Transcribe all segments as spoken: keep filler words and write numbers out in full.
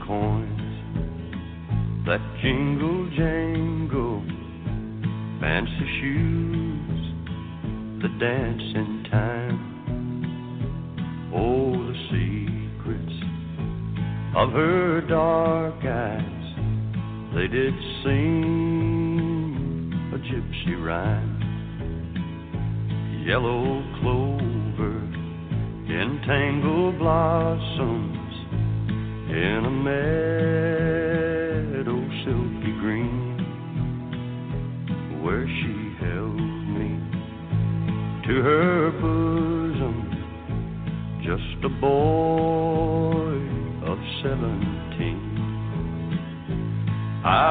coins that jingle jangle, fancy shoes that dance in time. Oh, the secrets of her dark eyes, they did sing a gypsy rhyme. Yellow clover in tangled blossoms, in a meadow silky green, where she held me to her bosom, just a boy of seventeen. I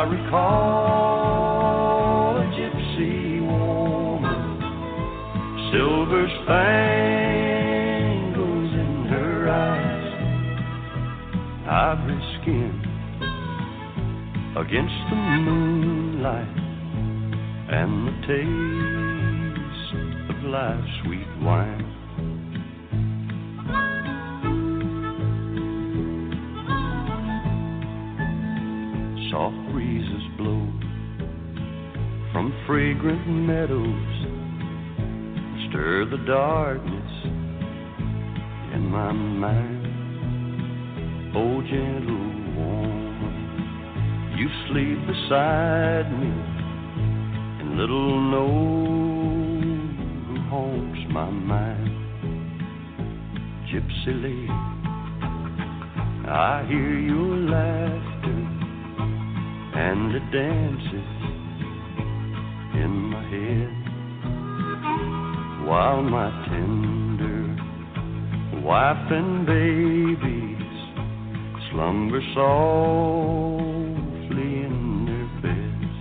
recall a gypsy woman, silver spangles in her eyes, ivory skin against the moonlight, and the taste of life's sweet wine. Soft breezes blow from fragrant meadows, stir the darkness in my mind. Oh, gentle woman, you sleep beside me, and little know who haunts my mind. Gypsy lady, I hear your laughter, and it dances in my head, while my tender wife and babies slumber softly in their beds.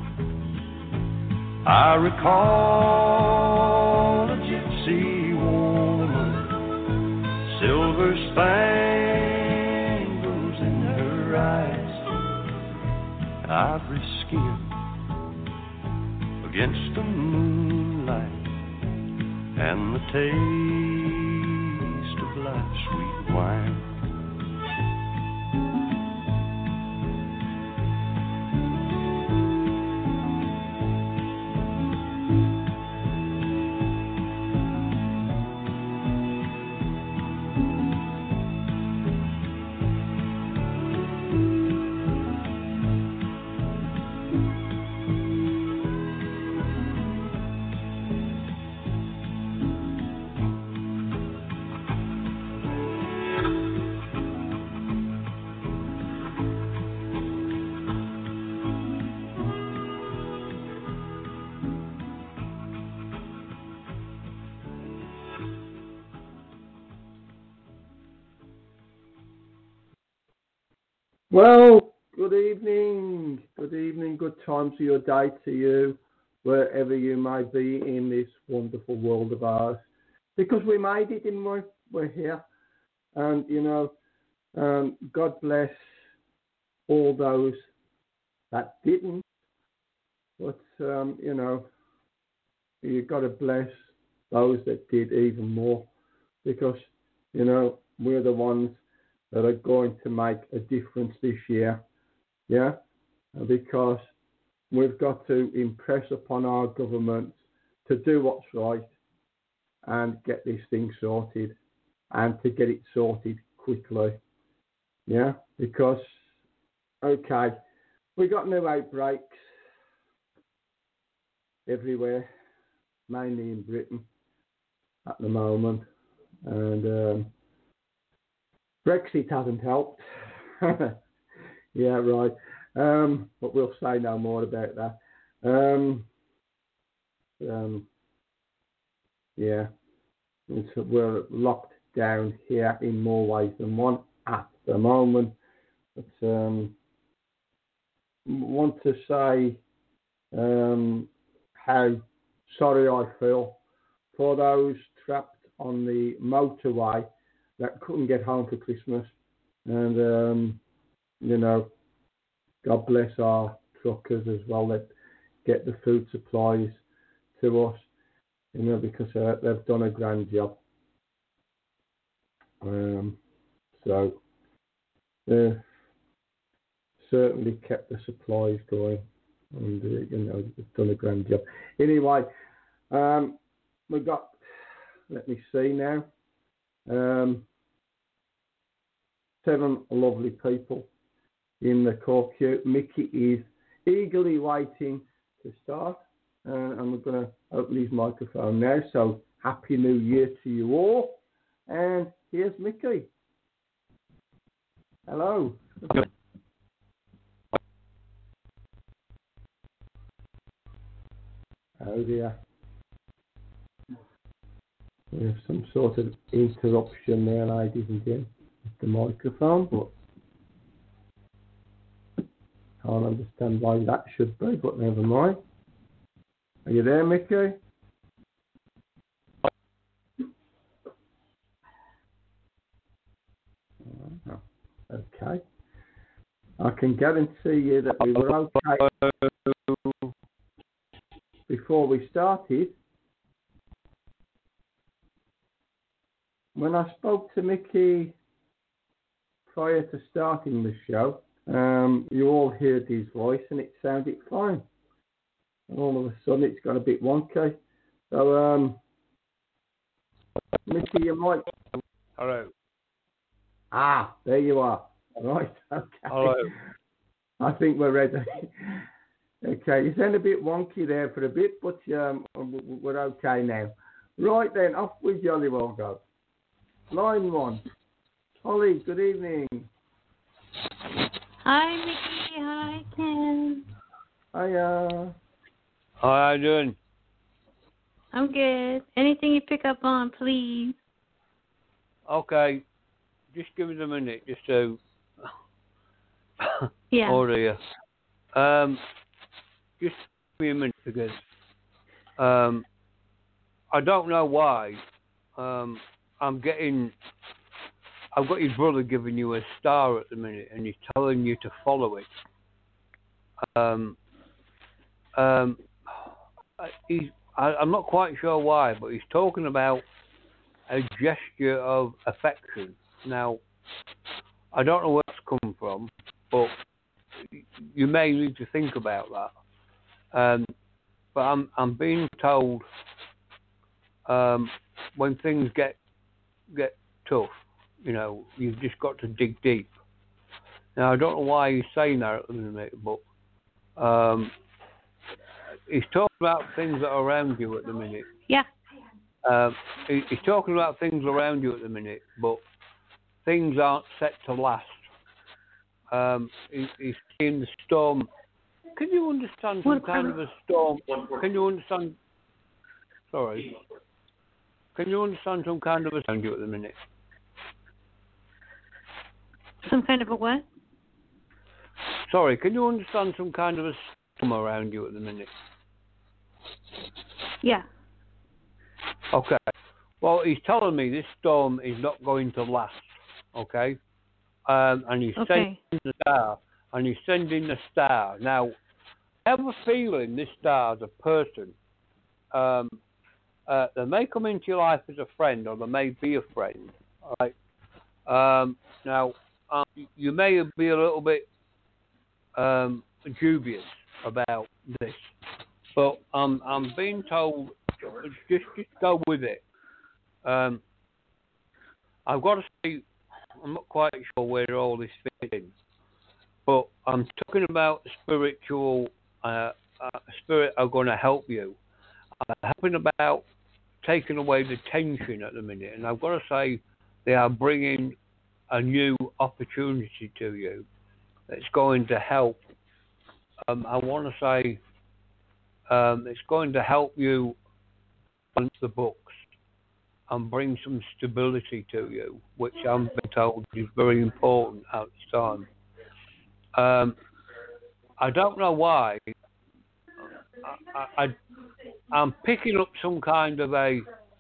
I recall a gypsy woman, silver spangles in her eyes, ivory skin against the moonlight, and the taste of life's sweet wine. Well, good evening, good evening, good time to your day to you, wherever you may be in this wonderful world of ours. Because we made it, didn't we? We're here. And, you know, um, God bless all those that didn't. But, um, you know, you've got to bless those that did even more. Because, you know, we're the ones that are going to make a difference this year, yeah? Because we've got to impress upon our government to do what's right and get this thing sorted, and to get it sorted quickly, yeah? Because, okay, we got new outbreaks everywhere, mainly in Britain at the moment, and um, Brexit hasn't helped. Yeah, right. Um, but we'll say no more about that. Um, um, yeah, it's, we're locked down here in more ways than one at the moment. But um, want to say um, how sorry I feel for those trapped on the motorway that couldn't get home for Christmas. And, um, you know, God bless our truckers as well that get the food supplies to us, you know, because uh, they've done a grand job. Um, so, uh, certainly kept the supplies going, and uh, you know, they've done a grand job. Anyway, um, we got. Let me see now. Um, seven lovely people in the call queue. Mickey is eagerly waiting to start, uh, and we're going to open his microphone now. So, Happy New Year to you all. And here's Mickey. Hello. Oh dear. We have some sort of interruption there, ladies and gentlemen, with the microphone, but can't understand why that should be, but never mind. Are you there, Mickey? Oh, okay. I can guarantee you that we were okay before we started. When I spoke to Mickey prior to starting the show, um, you all heard his voice and it sounded fine. And all of a sudden it's got a bit wonky. So, um, Mickey, you might... Hello. Ah, there you are. Right, okay. Hello. I think we're ready. Okay, you sound a bit wonky there for a bit, but um, we're okay now. Right then, off with Jolly Well go. Line one. Holly, good evening. Hi, Mickey. Hi, Ken. Hiya. How are you doing? I'm good. Anything you pick up on, please. Okay. Just give us a minute just to Yeah. order you. Um, just give me a minute because um, I don't know why. Um, I'm getting. I've got your brother giving you a star at the minute, and he's telling you to follow it. Um, um, he's. I, I'm not quite sure why, but he's talking about a gesture of affection. Now, I don't know where it's come from, but you may need to think about that. Um, but I'm I'm being told um, when things get get tough, you know, you've just got to dig deep. Now, I don't know why he's saying that at the minute, but um, he's talking about things that are around you at the minute. Yeah. Um, he, he's talking about things around you at the minute, but things aren't set to last. Um, he, he's seeing the storm. Can you understand some What kind of a storm? Can you understand? Sorry. Can you understand some kind of a around you at the minute? Some kind of a what? Sorry. Can you understand some kind of a storm around you at the minute? Yeah. Okay. Well, he's telling me this storm is not going to last. Okay. Um, and he's Okay. sending the star, and he's sending the star. Now, I have a feeling this star is a person. Um, uh, they may come into your life as a friend, or they may be a friend. All right. Um, now, um, you may be a little bit um, dubious about this, but um, I'm being told just just go with it. Um, I've got to say, I'm not quite sure where all this fits in, but I'm talking about spiritual uh, uh, spirit are going to help you. I'm helping about taking away the tension at the minute, and I've got to say they are bringing a new opportunity to you that's going to help. Um, I want to say um, it's going to help you balance the books and bring some stability to you, which I'm being told is very important at this time. Um, I don't know why. I, I, I'm picking up some kind of a.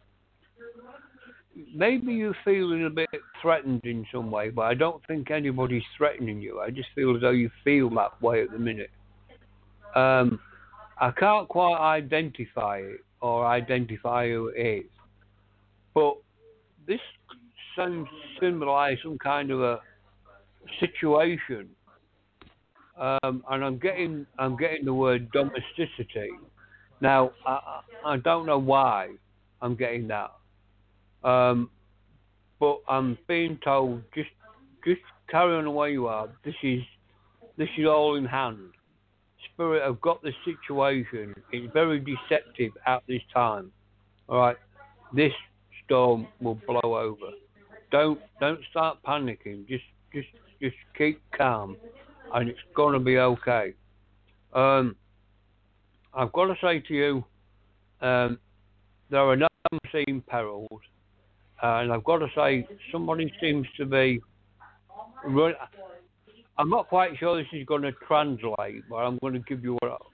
Maybe you're feeling a bit threatened in some way, but I don't think anybody's threatening you. I just feel as though you feel that way at the minute. Um, I can't quite identify it or identify who it is, but this seems to symbolize some kind of a situation um, and I'm getting I'm getting the word domesticity. Now I I I don't know why I'm getting that, um, but I'm being told just just carry on the way you are. This is this is all in hand. Spirit have got this situation. It's very deceptive at this time. All right, this storm will blow over. Don't don't start panicking. Just just just keep calm, and it's gonna be okay. Um, I've got to say to you, um, there are no unseen perils, and I've got to say somebody seems to be. Run, I'm not quite sure this is going to translate, but I'm going to give you what.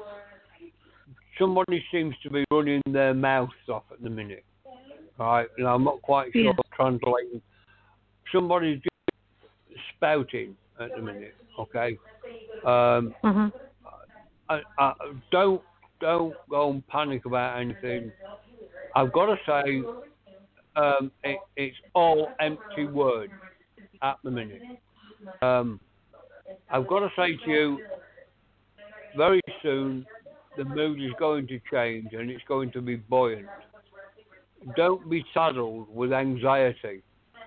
Somebody seems to be running their mouths off at the minute, right? And I'm not quite sure Yeah. translating. Somebody's just spouting at the minute, okay? Um, Uh-huh. I, I, don't don't go and panic about anything. I've got to say, um, it, it's all empty words at the minute. Um, I've got to say to you, very soon the mood is going to change and it's going to be buoyant. Don't be saddled with anxiety,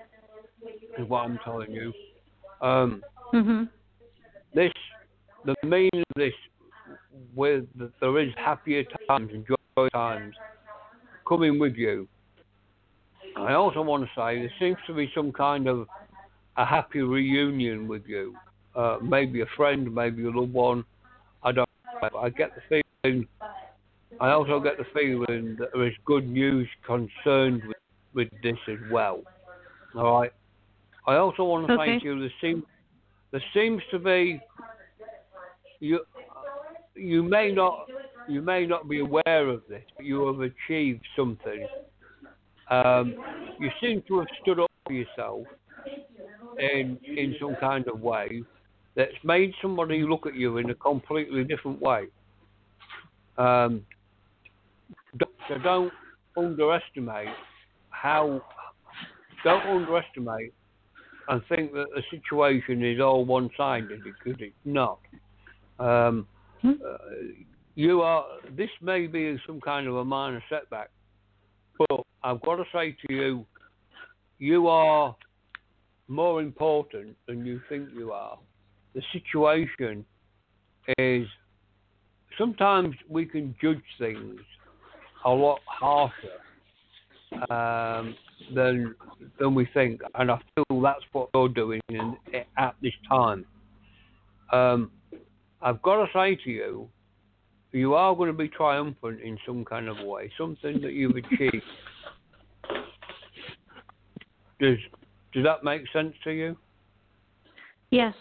is what I'm telling you. Um, Mhm. this, the meaning of this, with that there is happier times and joy times coming with you. I also want to say there seems to be some kind of a happy reunion with you. Uh, maybe a friend, maybe a loved one. I don't know. I get the feeling. I also get the feeling that there is good news concerned with, with this as well. All right. I also want to Okay. say to you, there seems there seems to be you. You may not you may not be aware of this, but you have achieved something. Um, you seem to have stood up for yourself in in some kind of way that's made somebody look at you in a completely different way. Um, don't, so don't underestimate how don't underestimate and think that the situation is all one-sided, because it's not. Um, Hmm? uh, you are. This may be some kind of a minor setback, but I've got to say to you, you are more important than you think you are. The situation is, sometimes we can judge things a lot harsher um, than than we think, and I feel that's what you're doing in, at this time. Um, I've got to say to you, you are going to be triumphant in some kind of way, something that you've achieved. Does does that make sense to you? Yes.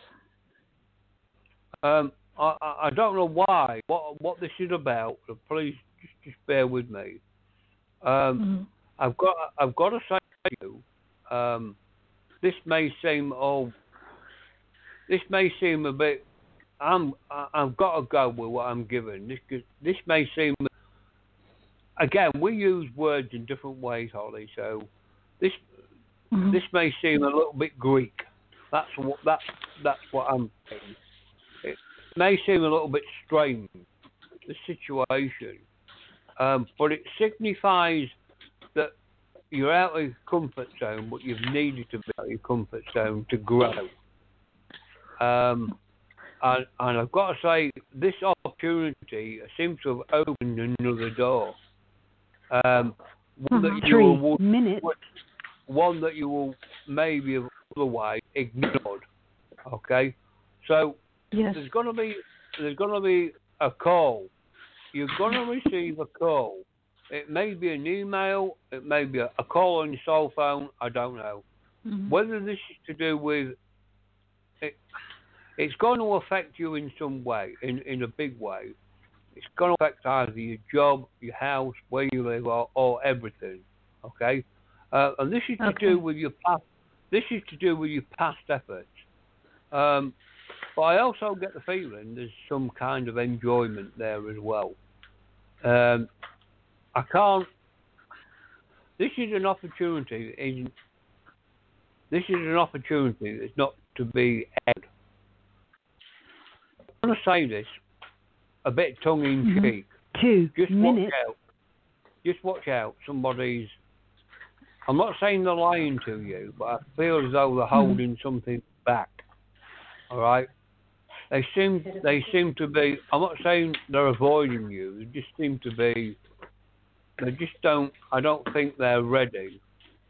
Um, I, I I don't know why, what what this is about. So please just, just bear with me. Um, Mhm. I've got I've got to say to you, um, this may seem oh, this may seem a bit. I'm I, I've got to go with what I'm given. This could- this may seem, again, we use words in different ways, Holly. So this Mhm. this may seem a little bit Greek. That's what that's that's what I'm saying. It may seem a little bit strange, the situation, um, but it signifies that you're out of your comfort zone, but you've needed to be out of your comfort zone to grow. Um, and, and I've got to say, this opportunity seems to have opened another door. Um, one that you Three will, minutes. one that you will maybe have otherwise ignored. Okay, so Yes. there's going to be there's going to be a call. You're going to receive a call. It may be an email. It may be a, a call on your cell phone. I don't know. Mhm. Whether this is to do with it, it's going to affect you in some way, in, in a big way. It's going to affect either your job, your house, where you live, or, or everything. Okay, uh, and this is to Okay. do with your past. This is to do with your past efforts. Um, but I also get the feeling there's some kind of enjoyment there as well. Um, I can't. This is an opportunity. that isn't- This is an opportunity that's not to be had. going to say this a bit tongue in cheek. Mm-hmm. Two just minutes. Watch out. Just watch out. Somebody's. I'm not saying they're lying to you, but I feel as though they're holding mm-hmm. something back. All right. They seem. They seem to be. I'm not saying they're avoiding you. They just seem to be. They just don't. I don't think they're ready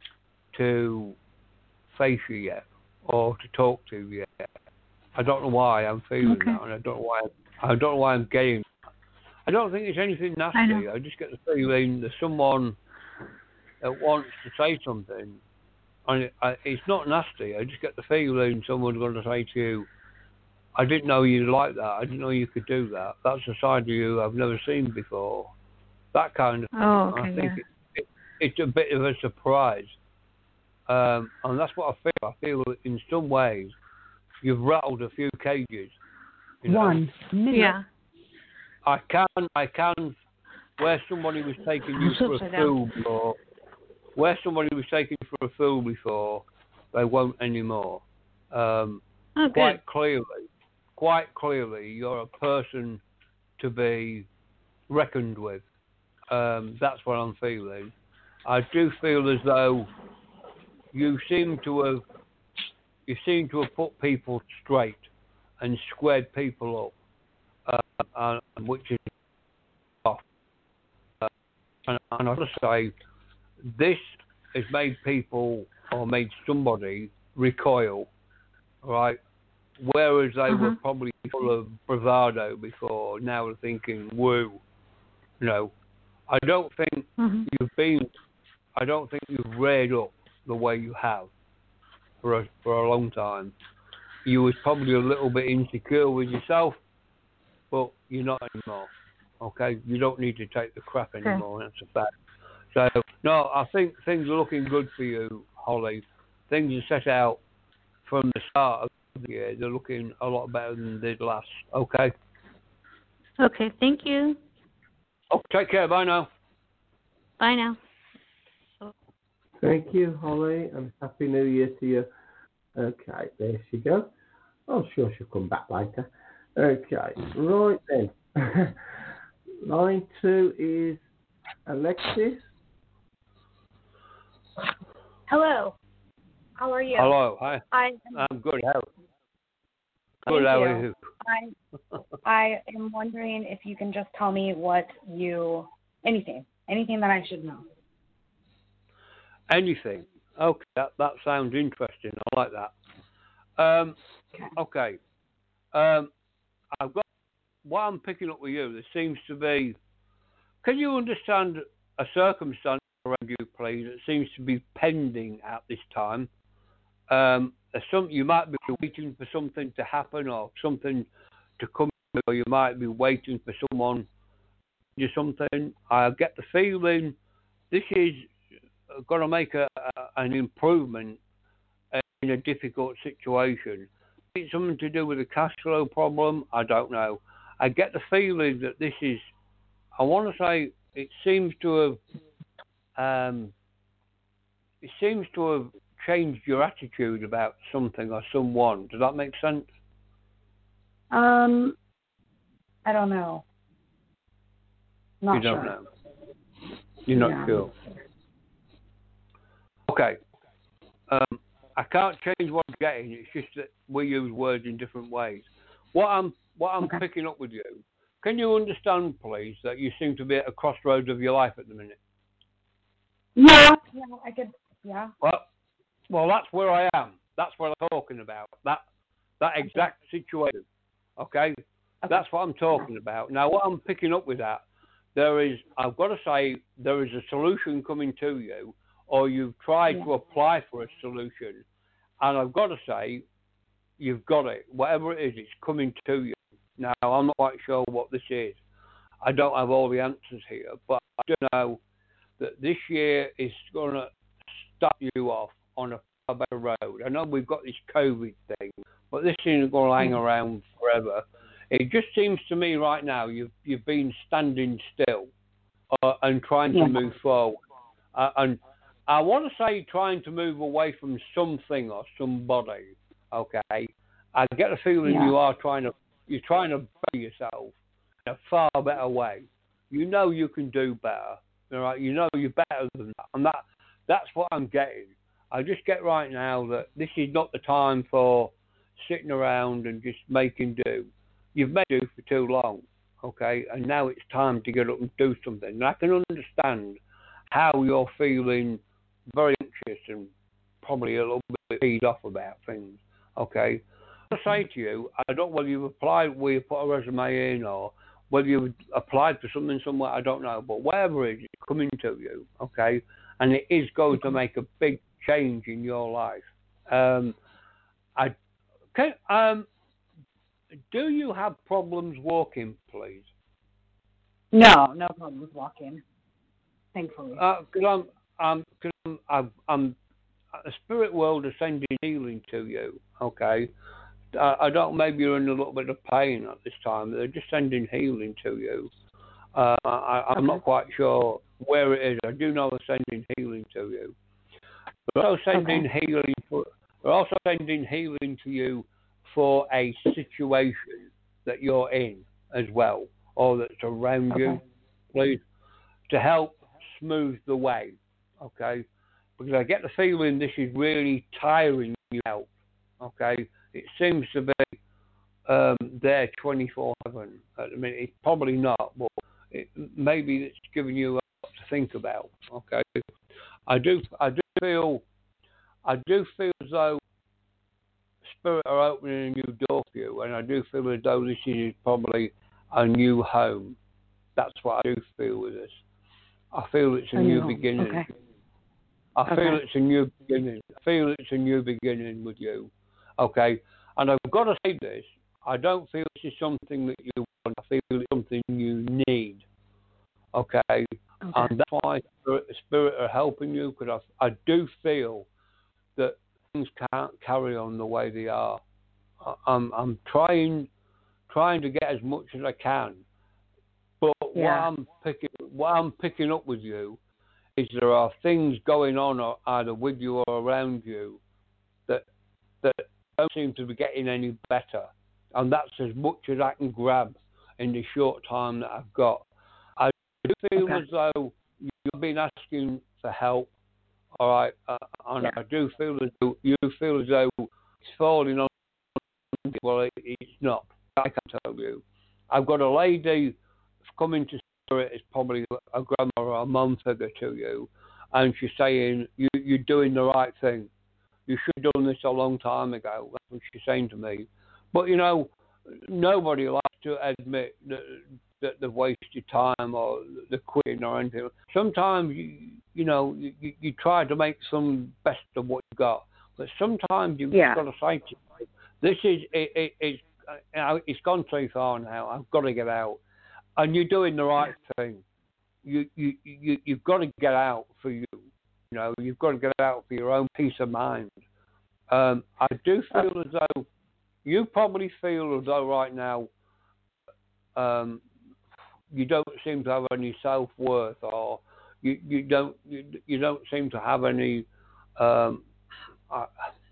to face you yet, or to talk to you yet. I don't know why I'm feeling okay. that, and I don't know why. I don't know why I'm getting. I don't think it's anything nasty. I, I just get the feeling there's someone that wants to say something, and it, I, it's not nasty. I just get the feeling someone's going to say to you, "I didn't know you like that. I didn't know you could do that. That's a side of you I've never seen before." That kind of thing. Oh, okay, I think yeah. it, it, it's a bit of a surprise, um, and that's what I feel. I feel that in some ways you've rattled a few cages. You know? One minute. Yeah. I can, I can, where somebody was taking you for a fool before, where somebody was taking you for a fool before, they won't anymore. Um, oh, quite clearly, quite clearly, you're a person to be reckoned with. Um, that's what I'm feeling. I do feel as though you seem to have, you seem to have put people straight and squared people up, uh, and, which is off. Uh, and, and I have to say, this has made people or made somebody recoil, right? Whereas they uh-huh. were probably full of bravado before, now they're thinking, woo. You know, I don't think uh-huh. you've been, I don't think you've reared up the way you have for a, for a long time. You was probably a little bit insecure with yourself, but you're not anymore. Okay, you don't need to take the crap anymore. Okay. That's a fact. So no, I think things are looking good for you, Holly. Things are set out from the start of the year. They're looking a lot better than they did last. Okay. Okay. Thank you. Oh, take care. Bye now. Bye now. Thank you, Holly, and Happy New Year to you. Okay, there she goes. I'm sure she'll come back later. Okay, right then. Line two is Alexis. Hello. How are you? Hello. Hi. I, I'm good. How? Thank Good. How you. are you? I, I am wondering if you can just tell me what you, anything, anything that I should know. Anything. Okay, that, that sounds interesting. I like that. Um, okay. Um, I've got, what I'm picking up with you, there seems to be, can you understand a circumstance around you, please, that seems to be pending at this time? Um, some, you might be waiting for something to happen or something to come, or you might be waiting for someone to do something. I get the feeling this is going to make a, a, an improvement in a difficult situation. It's something to do with a cash flow problem. I don't know. I get the feeling that this is, I want to say, it seems to have, um, it seems to have changed your attitude about something or someone. Does that make sense? Um, I don't know. Not you don't sure. know. You're not yeah. sure. Okay. Um, I can't change what I'm getting. It's just that we use words in different ways. What I'm what I'm okay. picking up with you, can you understand, please, that you seem to be at a crossroads of your life at the minute? Yeah. Yeah, I could. Yeah. Well, well, that's where I am. That's what I'm talking about. That that exact okay. situation. Okay? okay? That's what I'm talking yeah. about. Now, what I'm picking up with that, there is, I've got to say, there is a solution coming to you, or you've tried yeah. to apply for a solution, and I've got to say, you've got it. Whatever it is, it's coming to you. Now, I'm not quite sure what this is. I don't have all the answers here, but I do know that this year is going to start you off on a far better road. I know we've got this COVID thing, but this isn't going to hang around forever. It just seems to me right now you've you've been standing still uh, and trying to yeah. move forward. Uh, and I want to say trying to move away from something or somebody. Okay, I get a feeling yeah. you are trying to you're trying to better yourself in a far better way. You know you can do better. All right, you know you're better than that, and that that's what I'm getting. I just get right now that this is not the time for sitting around and just making do. You've made do for too long, okay? And now it's time to get up and do something. And I can understand how you're feeling very anxious and probably a little bit peed off about things, okay? I say to you, I don't know whether you've applied, where you put a resume in, or whether you've applied for something somewhere, I don't know. But whatever it is, it's coming to you, okay? And it is going to make a big change in your life. Um, I can, um, do you have problems walking, please? No, no problem with walking, thankfully. Uh, cause I'm, I'm, cause I'm, I'm, I'm, the spirit world is sending healing to you, okay? I, I don't, maybe you're in a little bit of pain at this time. They're just sending healing to you. Uh, I, I'm okay. not quite sure where it is. I do know they're sending healing to you. They're also sending okay. healing for, they're also sending healing to you for a situation that you're in as well, or that's around okay. you, please, to help smooth the way, okay? Because I get the feeling this is really tiring you out, okay? It seems to be um, there twenty-four seven at the minute. It's probably not, but it, maybe it's giving you a lot to think about, okay? I do, I do feel, I do feel as though Spirit are opening a new door for you, and I do feel as though this is probably a new home. That's what I do feel with this. I feel it's a I new know. beginning. Okay. I okay. feel it's a new beginning. I feel it's a new beginning with you. Okay? And I've got to say this, I don't feel this is something that you want. I feel it's something you need. Okay? okay. And that's why Spirit, Spirit are helping you, because I, I do feel that things can't carry on the way they are. I'm I'm trying trying to get as much as I can, but yeah. what I'm picking what I'm picking up with you is there are things going on either with you or around you that that don't seem to be getting any better, and that's as much as I can grab in the short time that I've got. I do feel okay. as though you've been asking for help. All right, uh, and yeah. I do feel as though you feel as though it's falling on. Well, it, it's not. I can tell you. I've got a lady coming to Spirit. It's probably a grandma or a mum figure to you, and she's saying you, you're doing the right thing. You should have done this a long time ago. That's what she's saying to me. But you know, nobody likes to admit that, that they've wasted time or they're quitting or anything. Sometimes you, you know, you, you try to make some best of what you got, but sometimes you've yeah. got to say to you, this is it, it, it's uh, it's gone too far now. I've got to get out, and you're doing the right thing. You you you you've got to get out for you. You know, you've got to get out for your own peace of mind. Um, I do feel as though you probably feel as though right now um, you don't seem to have any self-worth, or you, you don't you, you don't seem to have any. Um, I,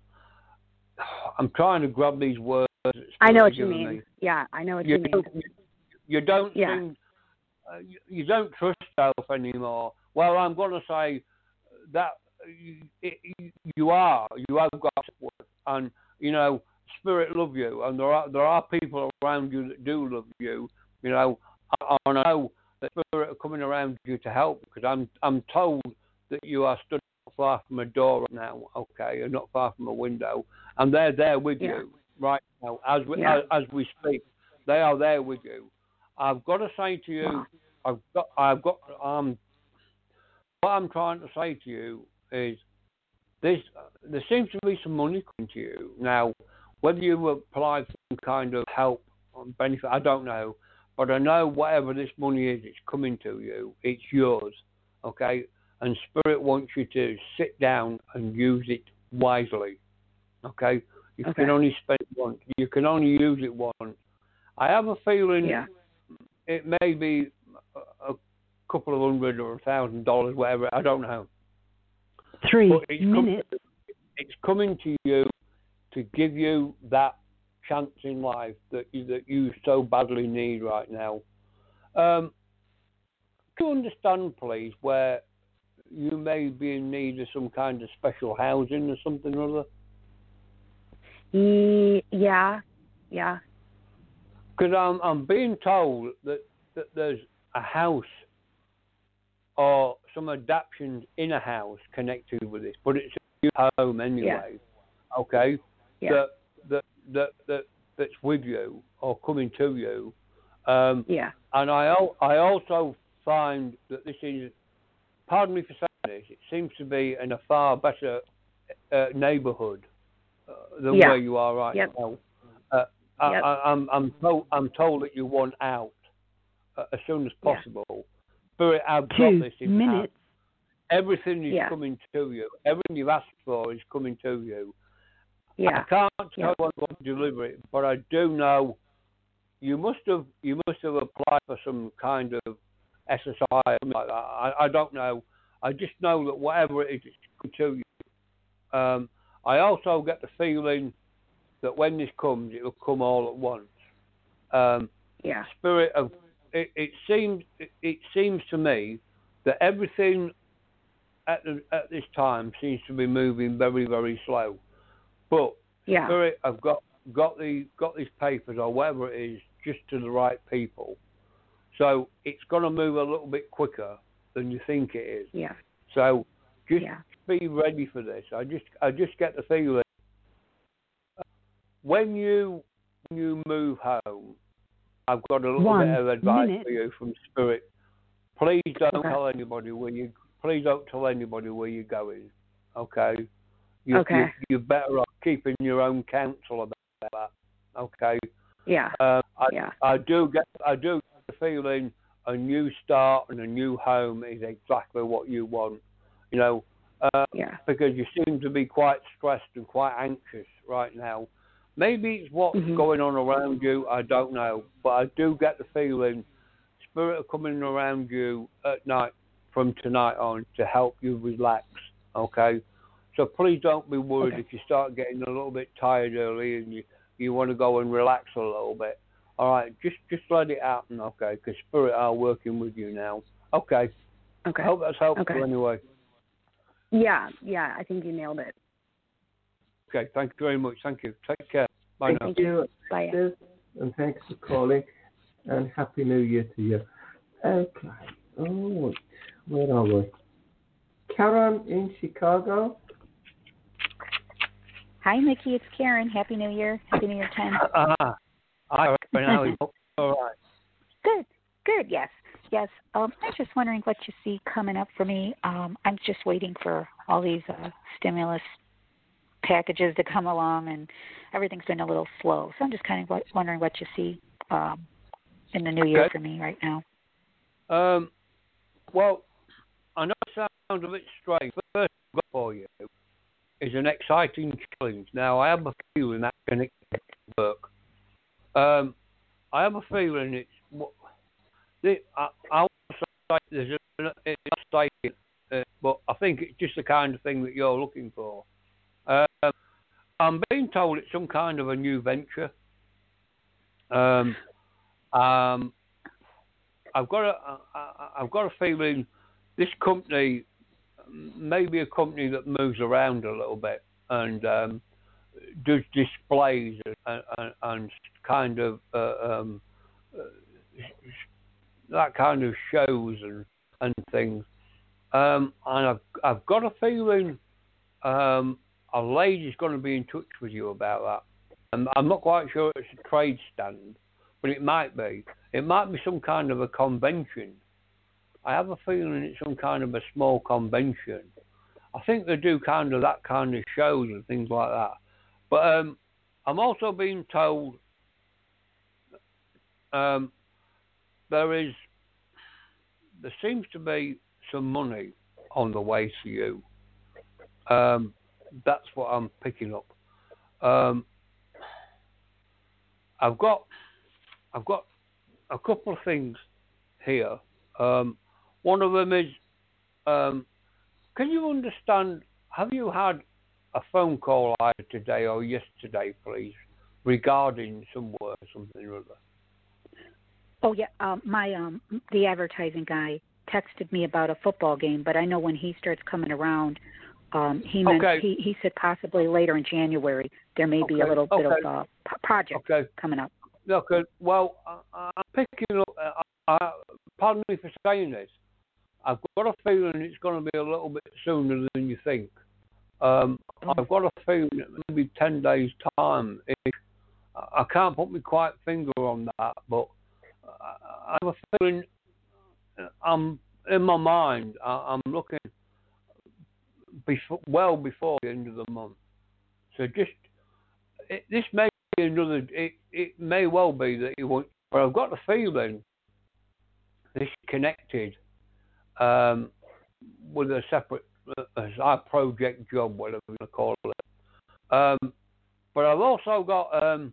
I'm trying to grab these words. I know what you mean. Me. Yeah, I know what you, you mean. Don't, you don't yeah. seem. Uh, you, you don't trust yourself anymore. Well, I'm going to say that you, you are. You have got worth, and you know, Spirit love you, and there are there are people around you that do love you. You know, I, I know that Spirit are coming around you to help, because I'm I'm told that you are stood not far from a door now, okay, and not far from a window, and they're there with yeah. you right now as we yeah. as, as we speak. They are there with you. I've got to say to you, wow. I've got I've got um. What I'm trying to say to you is, this, there seems to be some money coming to you. Now, whether you apply for some kind of help or benefit, I don't know. But I know whatever this money is, it's coming to you. It's yours, okay? And Spirit wants you to sit down and use it wisely, okay? You okay. can only spend once. You can only use it once. I have a feeling yeah. it may be a, a couple of hundred or a thousand dollars, whatever. I don't know. Three but it's minutes. Coming, it's coming to you to give you that chance in life that you, that you so badly need right now. Um, do you understand, please, where you may be in need of some kind of special housing or something or other? Ye- Yeah, yeah. Because I'm I'm being told that, that there's a house or some adaptations in a house connected with this, but it's a new home anyway. Yeah. Okay, Yeah. that that that that that's with you or coming to you. Um, Yeah. And I al- I also find that this is, pardon me for saying this, it seems to be in a far better uh, neighbourhood uh, than Yeah. where you are right Yep. now. Uh, I, Yep. I, I'm I'm told I'm told that you want out uh, as soon as Yeah. possible. Spirit, I've got Two this in minutes. hand. Everything is Yeah. coming to you. Everything you've asked for is coming to you. Yeah. I can't tell Yeah. you what to deliver it, but I do know you must have you must have applied for some kind of S S I or something like that. I, I don't know. I just know that whatever it is, it's coming to you. Um, I also get the feeling that when this comes, it will come all at once. Um, Yeah. Spirit of it, it seems it, it seems to me that everything at the, at this time seems to be moving very very slow. But Yeah. Spirit, I've got got the got these papers or whatever it is just to the right people, so it's going to move a little bit quicker than you think it is. Yeah. So just Yeah. be ready for this. I just I just get the feeling when you when you move home, I've got a little One bit of advice minute. for you from Spirit. Please don't Okay. tell anybody where you. Please don't tell anybody where you're going. Okay. You, Okay. You, you're better off keeping your own counsel about that. Okay. Yeah. Um, I, Yeah. I do get. I do get the feeling a new start and a new home is exactly what you want. You know. Uh, Yeah. because you seem to be quite stressed and quite anxious right now. Maybe it's what's Mhm. going on around you. I don't know, but I do get the feeling Spirit are coming around you at night from tonight on to help you relax. Okay, so please don't be worried Okay. if you start getting a little bit tired early and you, you want to go and relax a little bit. All right, just just let it happen, okay? Because Spirit are working with you now. Okay. Okay. I hope that's helpful Okay. anyway. Yeah. Yeah. I think you nailed it. Okay, thank you very much. Thank you. Take care. Bye now. Thank Thank you, Bye. Liz, and thanks for calling, and Happy New Year to you. Okay. Oh, where are we? Karen in Chicago. Hi, Mickey. It's Karen. Happy New Year. Happy New Year, ten. Ah, all right, now it's all right. Good. Good. Yes. Yes. Um, I was just wondering what you see coming up for me. Um, I'm just waiting for all these uh, stimulus packages to come along, and everything's been a little slow. So I'm just kind of w- wondering what you see um, in the new year Okay. for me right now. Um, well, I know it sounds a bit strange. But first I've got for you is an exciting challenge. Now, I have a feeling that's going to work. Um, I have a feeling it's what the, I, I want to say there's a, it's not saying, uh, but I think it's just the kind of thing that you're looking for. Um, I'm being told it's some kind of a new venture. Um, um, I've got a, I, I've got a feeling this company may be a company that moves around a little bit and um, does displays and, and, and kind of uh, um, uh, that kind of shows and, and things. Um, and I've I've got a feeling um, a lady's going to be in touch with you about that. And I'm not quite sure it's a trade stand, but it might be. It might be some kind of a convention. I have a feeling it's some kind of a small convention. I think they do kind of that kind of shows and things like that. But um, I'm also being told um, there is, there seems to be some money on the way to you. Um, that's what I'm picking up. Um, I've got, I've got a couple of things here. Um, one of them is, um, can you understand? Have you had a phone call either today or yesterday, please, regarding some work or something or other. Oh yeah, um, my um, the advertising guy texted me about a football game, but I know when he starts coming around, um, he meant Okay. he, he said possibly later in January there may be a Okay, little bit okay. of a p- project Okay. coming up. Look, uh, well, I, I'm picking up. Uh, I, pardon me for saying this. I've got a feeling it's going to be a little bit sooner than you think. Um, Oh. I've got a feeling it maybe ten days time. If, I can't put my quiet finger on that, but I have a feeling. I'm in my mind. I, I'm looking before, well before the end of the month. So just it, this may be another. It it may well be that you want, but I've got the feeling this is connected um, with a separate uh, as our project job, whatever you want to call it. Um, but I've also got. Um,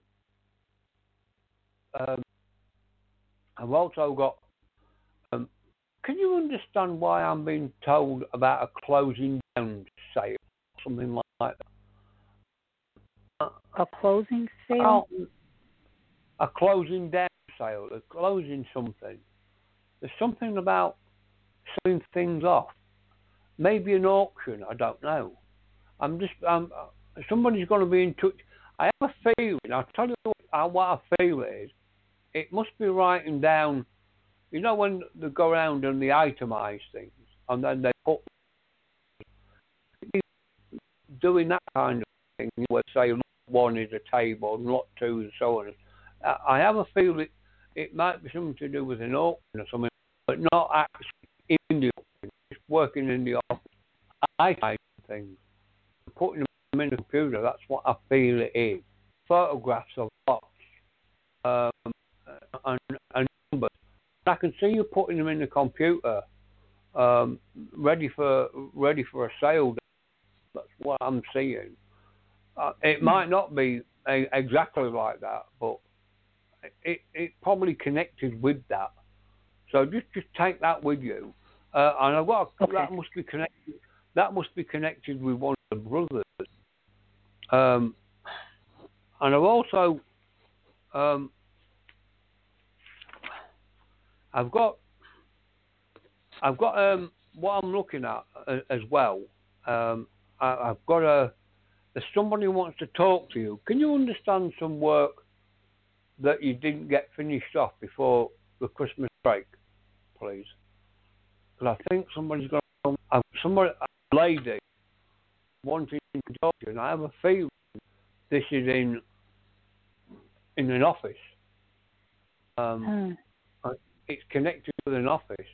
um, I've also got. Um, can you understand why I'm being told about a closing down sale, something like that? A closing sale? Oh, a closing down sale, a closing something. There's something about selling things off. Maybe an auction, I don't know. I'm just, I'm, somebody's going to be in touch. I have a feeling, I'll tell you what I, what I feel is, it must be writing down, you know when they go around and they itemise things, and then they put, doing that kind of thing, where say lot one is a table, and lot two and so on. I have a feeling it, it might be something to do with an auction or something, but not actually in the auction, just working in the office. Itemizing things, putting them in the computer, that's what I feel it is. Photographs of lots, um, and, and numbers. I can see you putting them in the computer, um, ready for ready for a sale. That's what I'm seeing. Uh, it might not be a, exactly like that, but it it probably connected with that. So just just take that with you. Uh, and I've got a, Okay. that must be connected. That must be connected with one of the brothers. Um, and I've also um, I've got I've got um, what I'm looking at uh, as well. Um, I, I've got a there's somebody who wants to talk to you. Can you understand some work that you didn't get finished off before the Christmas break, please? Because I think somebody's going to uh, somebody a lady wanting to talk to you, and I have a feeling this is in in an office. Um, Hmm. It's connected with an office.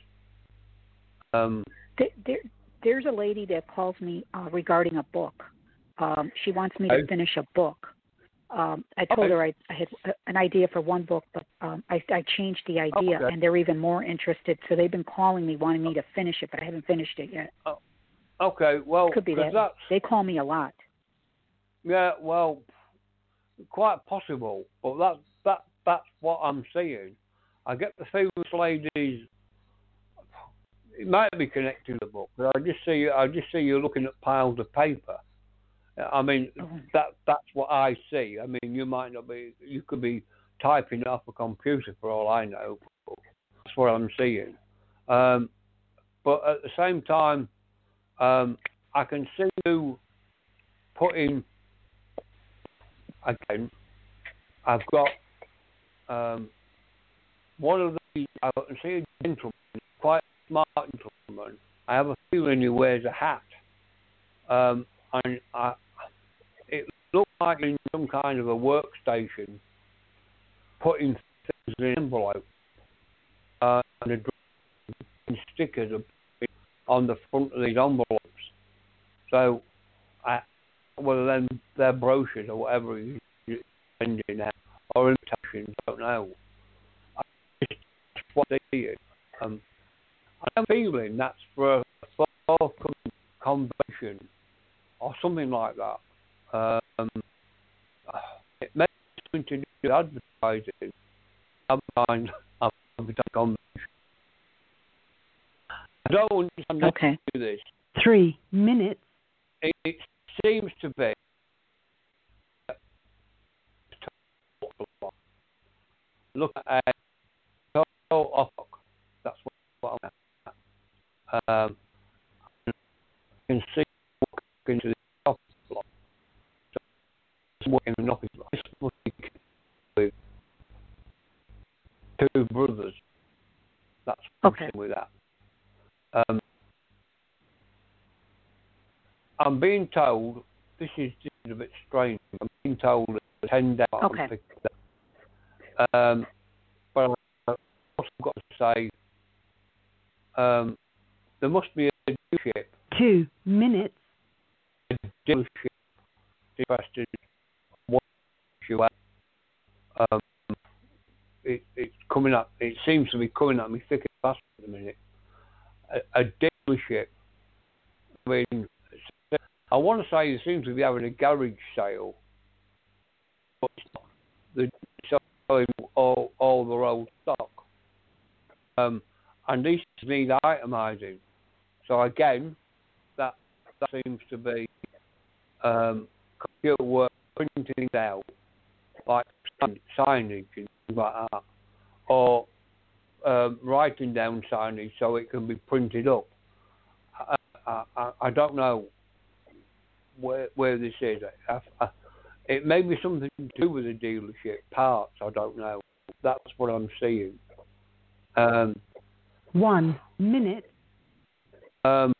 Um, There, there, there's a lady that calls me uh, regarding a book. Um, she wants me Okay. to finish a book. Um, I told Okay. her I, I had uh, an idea for one book, but um, I, I changed the idea, Okay. and they're even more interested. So they've been calling me, wanting me to finish it, but I haven't finished it yet. okay, well, Could be 'cause that. that's, They call me a lot. yeah, well, quite possible, but that that that's what I'm seeing. I get the feeling this lady's. It might be connected to the book, but I just see I just see you looking at piles of paper. I mean, Oh. that that's what I see. I mean, you might not be. You could be typing it off a computer for all I know. That's what I'm seeing. Um, but at the same time, um, I can see you putting. Again, I've got um, one of the. I can see a gentleman, quite a smart gentleman. I have a feeling he wears a hat, um, and I, it looks like in some kind of a workstation, putting things in an envelope, uh, and a stickers on the front of these envelopes. So, I, whether then they're brochures or whatever you're sending out, or invitations, I don't know. I just what they do. Um, I'm feeling that's for a forthcoming convention or something like that. Um, it may be something to do with advertising. Advertising, advertising convention. I don't understand Okay. how to do this. Three minutes. It, it seems to be block. Look at a total off. That's what I'm at. Um, you can see walking into the office block. So walking in an office block. This must be with two brothers. That's Okay. with that. Um, I'm being told this is, this is a bit strange. I'm being told that ten days. Okay. Um, but I've also got to say, um, there must be a dealership. Two minutes. A dealership interested in what you have. Um, it, it's coming up. It seems to be coming at me thick and fast at the minute. A, a dealership. I mean, I want to say they seem to be having a garage sale, but they're selling all, all their old stock. Um, and these need itemising. So again, that that seems to be um, computer work, printing it out, like signage and things like that, or um, writing down signage so it can be printed up. I, I, I don't know where where this is. I, I, it may be something to do with the dealership parts. I don't know. That's what I'm seeing. Um, One minute. Um,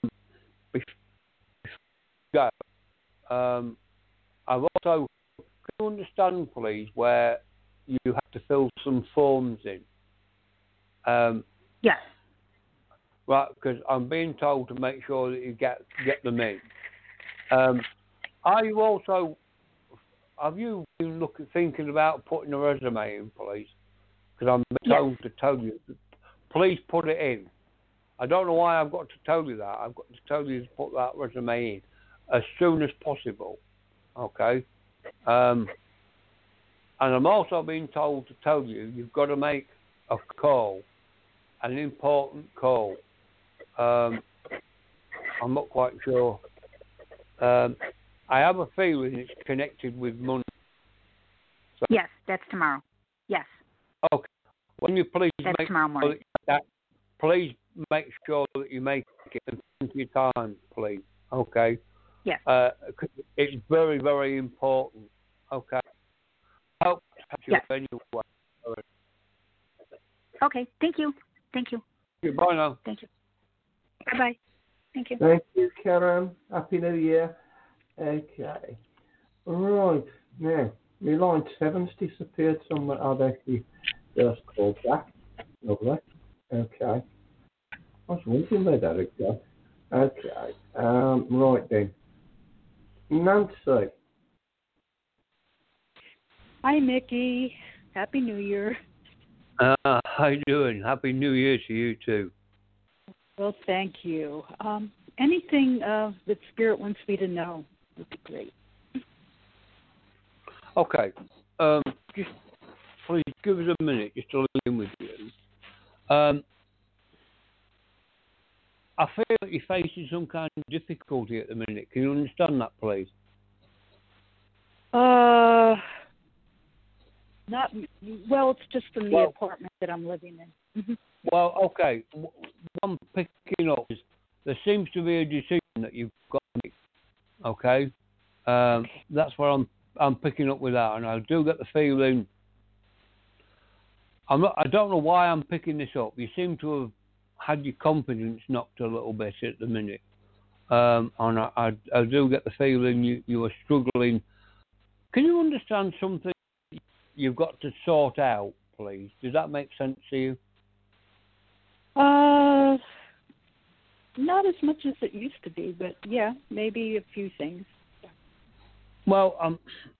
go. Um, I've also, can you understand, please, where you have to fill some forms in? Um, Yes. right, because I'm being told to make sure that you get get them in. Um, are you also, have you been looking, thinking about putting a resume in, please? Because I'm Yes. told to tell you, please put it in. I don't know why I've got to tell you that. I've got to tell you to put that resume in as soon as possible. Okay? Um, and I'm also being told to tell you you've got to make a call, an important call. Um, I'm not quite sure. Um, I have a feeling it's connected with money. So, Yes, that's tomorrow. Yes, okay. When you please that's make tomorrow morning. that, please make sure that you make it in plenty of time, please. Okay? Yes. Uh, 'cause it's very, very important. Okay? I hope to help you Yes. anyway. Okay, thank you. Thank you. Bye now. Thank you. Bye-bye. Thank you. Thank you, Karen. Happy New Year. Okay. Right. Now, my line seven's disappeared somewhere. I'd actually just called back. Lovely. Okay. I was wondering where that would go. Okay. Um, right then. Nancy. Hi, Mickey. Happy New Year. Uh, how you doing? Happy New Year to you too. Well, thank you. Um, anything uh, that Spirit wants me to know would be great. Okay. Um, just please give us a minute just to listen in with you. Um, I feel that you're facing some kind of difficulty at the minute. Can you understand that, please? Uh, not well. It's just in the Well- apartment that I'm living in. Mhm. Well, okay. What I'm picking up is there seems to be a decision that you've got to make. Okay. Um, Okay. That's what I'm I'm picking up with that, and I do get the feeling. I'm not. I don't know why I'm picking this up. You seem to have had your confidence knocked a little bit at the minute, um, and I, I, I do get the feeling you you are struggling. Can you understand something you've got to sort out, please? Does that make sense to you? Uh, not as much as it used to be, but yeah, maybe a few things. Well, um,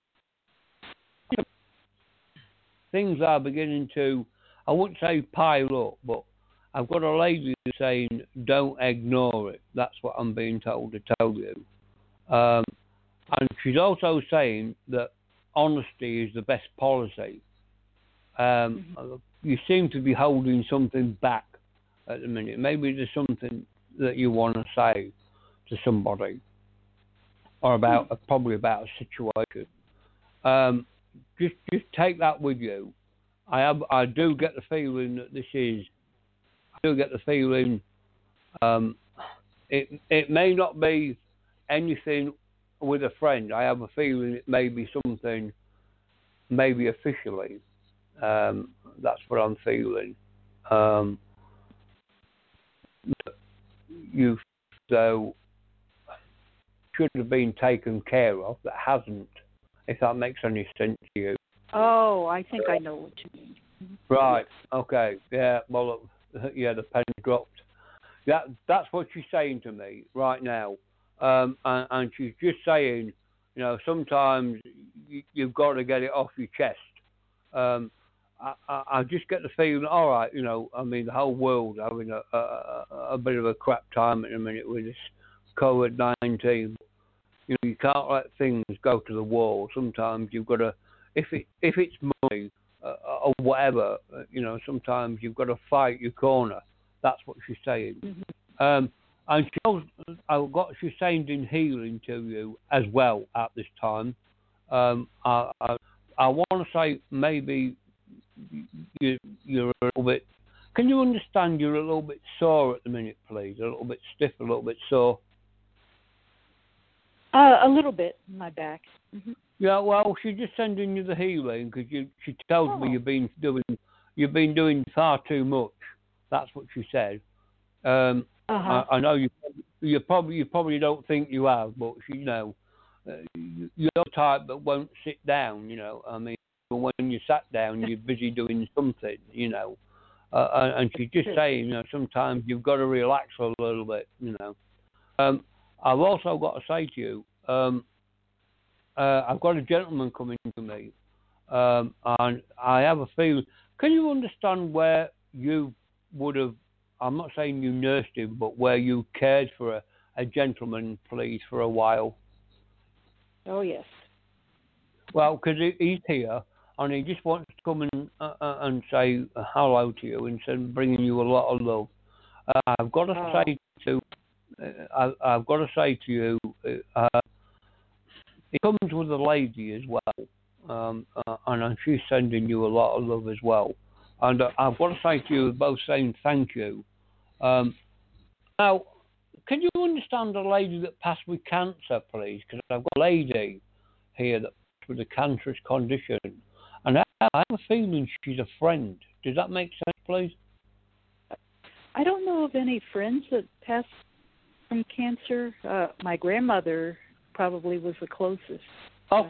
things are beginning to, I wouldn't say pile up, but I've got a lady saying don't ignore it. That's what I'm being told to tell you. Um, and she's also saying that honesty is the best policy. Um, mm-hmm. You seem to be holding something back at the minute. Maybe there's something that you want to say to somebody, or about mm-hmm. probably about a situation. Um, just just take that with you. I have I do get the feeling that this is. I do get the feeling. Um, it it may not be anything with a friend. I have a feeling it may be something, maybe officially. Um, that's what I'm feeling. Um, you so should have been taken care of that hasn't. If that makes any sense to you. Oh, I think I know what you mean. Right. Okay. Yeah. Well. Yeah. The pen dropped. That that's what she's saying to me right now, um, and, and she's just saying, you know, sometimes you, you've got to get it off your chest. Um, I, I, I just get the feeling, all right, you know, I mean, the whole world having a, a, a bit of a crap time at the minute with this COVID nineteen. You know, you can't let things go to the wall. Sometimes you've got to, if it if it's money uh, or whatever, uh, you know, sometimes you've got to fight your corner. That's what she's saying. Mm-hmm. Um, and she knows, I've got she's saying in healing to you as well at this time. Um, I, I, I want to say maybe you, you're a little bit. Can you understand you're a little bit sore at the minute, please? A little bit stiff, a little bit sore. Uh, a little bit in my back. Mm-hmm. Yeah, well, she's just sending you the healing because you, she tells oh. me you've been doing you've been doing far too much. That's what she said. Um, uh-huh. I, I know you you probably you probably don't think you have, but she, you know, uh, you're the type that won't sit down. You know, I mean, when you sat down, you're busy doing something. You know, uh, and, and she's just saying, you know, sometimes you've got to relax a little bit. You know. Um, I've also got to say to you, um, uh, I've got a gentleman coming to me, um, and I have a feeling. Can you understand where you would have? I'm not saying you nursed him, but where you cared for a, a gentleman, please, for a while. Oh yes. Well, because he, he's here, and he just wants to come and uh, and say hello to you and send, bringing you a lot of love. Uh, I've got to oh. say to. I, I've got to say to you, uh, it comes with a lady as well, um, uh, and she's sending you a lot of love as well. And uh, I've got to say to you, both saying thank you. Um, now, can you understand a lady that passed with cancer, please? Because I've got a lady here that passed with a cancerous condition, and I, I have a feeling she's a friend. Does that make sense, please? I don't know of any friends that passed from cancer. Uh, my grandmother probably was the closest. Oh,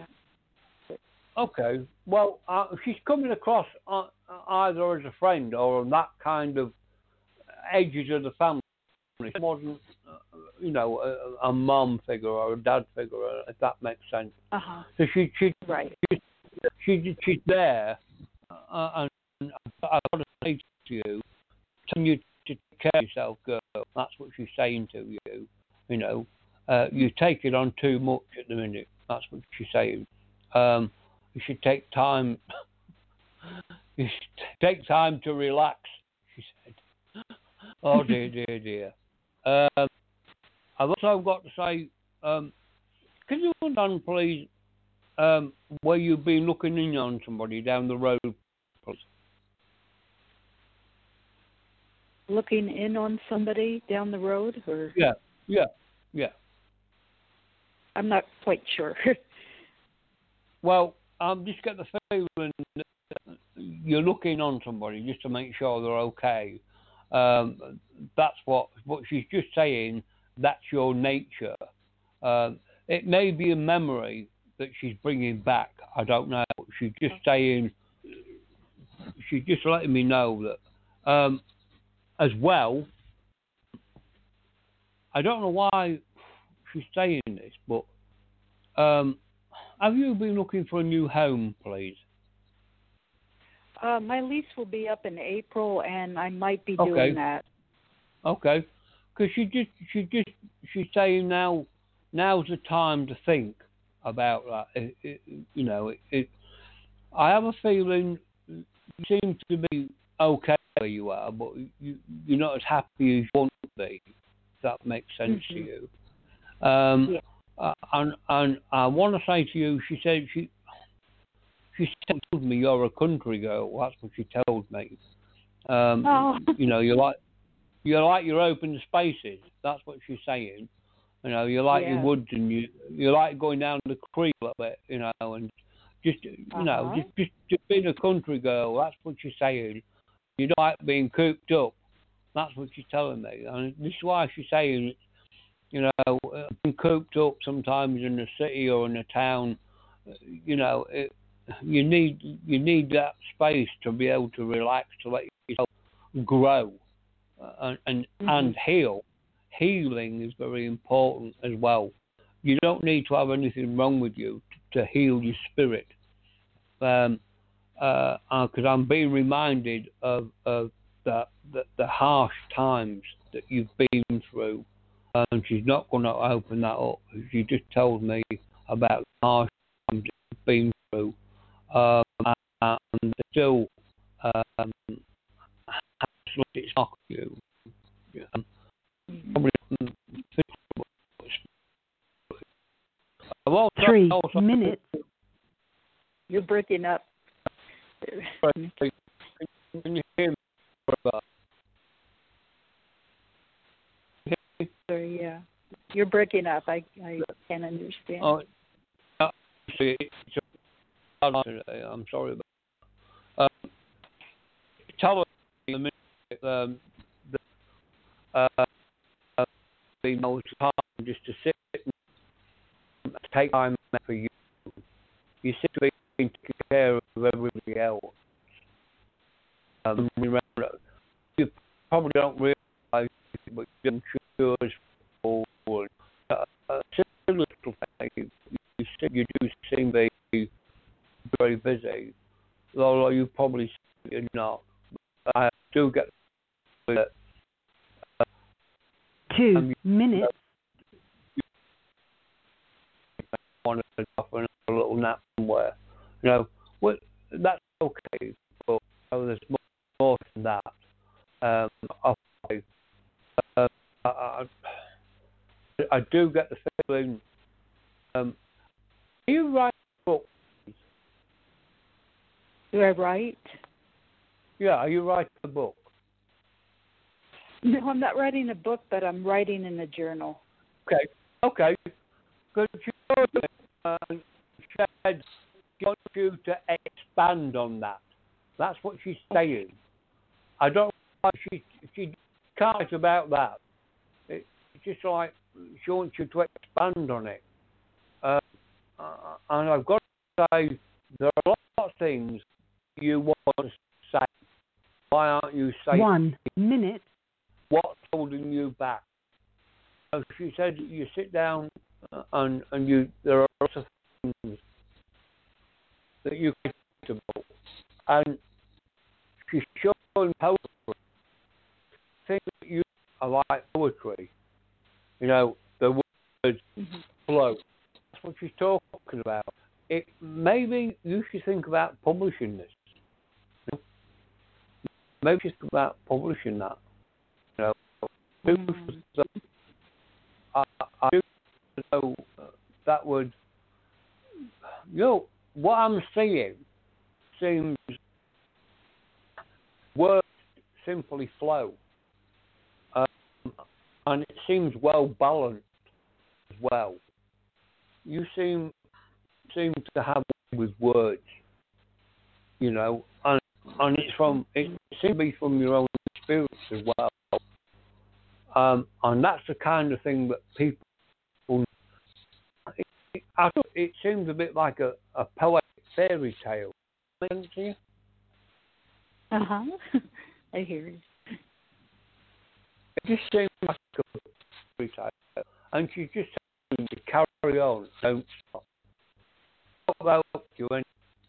okay. Well, uh, she's coming across uh, either as a friend or on that kind of edges of the family. It wasn't, uh, you know, a, a mom figure or a dad figure, if that makes sense. Uh-huh. So she, she, right. she, she, she's there, uh, and I've got to say to you, tell you to take care of yourself, girl. That's what she's saying to you. You know, uh, you take it on too much at the minute. That's what she's saying. Um, you should take time. You should take time to relax, she said. Oh dear, dear, dear. Um, I've also got to say, um, can you understand, please, um, where you've been looking in on somebody down the road, please? Looking in on somebody down the road, or yeah, yeah, yeah. I'm not quite sure. Well, I'm just getting the feeling that you're looking on somebody just to make sure they're okay. Um, that's what, what she's just saying. That's your nature. Uh, it may be a memory that she's bringing back. I don't know. She's just saying. She's just letting me know that. Um, as well, I don't know why she's saying this, but um, have you been looking for a new home, please? Uh, my lease will be up in April, and I might be okay. doing that. Okay, because she just she just she's saying now now's the time to think about that. It, it, you know, it, it, I have a feeling you seem to be okay where you are, but you, you're not as happy as you want to be. If that makes sense mm-hmm. to you. Um, yeah. uh, and and I want to say to you, she said she she told me you're a country girl. That's what she told me. Um, Oh. You know, you like you like your open spaces. That's what she's saying. You know, you like Yeah. your woods and you you like going down the creek a little bit. You know, and just you Uh-huh. know, just, just just being a country girl. That's what she's saying. You don't like being cooped up. That's what she's telling me, and this is why she's saying, you know, uh, being cooped up sometimes in a city or in a town. You know, it, you need you need that space to be able to relax, to let yourself grow, uh, and and, Mm-hmm. and heal. Healing is very important as well. You don't need to have anything wrong with you to, to heal your spirit. Um, because uh, I'm being reminded of, of the, the the harsh times that you've been through, and she's not going to open that up. She just told me about the harsh times that you've been through, um, and still um, it's not you. Um, probably, Three also, minutes. You're breaking up. Can you hear me? Sorry, yeah. You're breaking up. I I can't understand. Oh, uh, see, I'm sorry about that. Um, tell us in a minute um, that uh, the most time just to sit and take time for you. You seem to be taking care of everybody else. Um, remember, you probably don't realise it, but you're yours forward. Uh, uh, little thing, you, you do seem to be very busy, although you probably say you're not. I do get that. Uh, Two um, minutes. Want to offer a little nap somewhere, you know, well, that's okay, but you know, there's more, more than that. Um, okay. uh, I, I, I do get the feeling. Um, do you write books? Do I write? Yeah, are you writing a book? No, I'm not writing a book, but I'm writing in a journal. Okay, okay. Could you uh, said she wants you to expand on that? That's what she's saying. I don't know why she she can't write about that. It's just like she wants you to expand on it. Uh, uh, and I've got to say, there are a lot of things you want to say. Why aren't you saying One minute. what's holding you back? So she said you sit down uh, and and you there are lots of things that you can talk about, and she's showing poetry. Things that you are like poetry. You know, the words Mm-hmm. flow. That's what she's talking about. It maybe you should think about publishing this. You know? Maybe you should think about publishing that. You know, Mm-hmm. I, I do know that would, you know, what I'm seeing seems words simply flow, um, and it seems well balanced as well. You seem seem to have with words, you know, and and it's from it seems to be from your own experience as well. Um, and that's the kind of thing that people. It, I thought it seems a bit like a, a poetic fairy tale. Doesn't it to you? Uh huh. I hear you. It just seems like a fairy tale, and she's just telling you to carry on, don't stop. What about you? And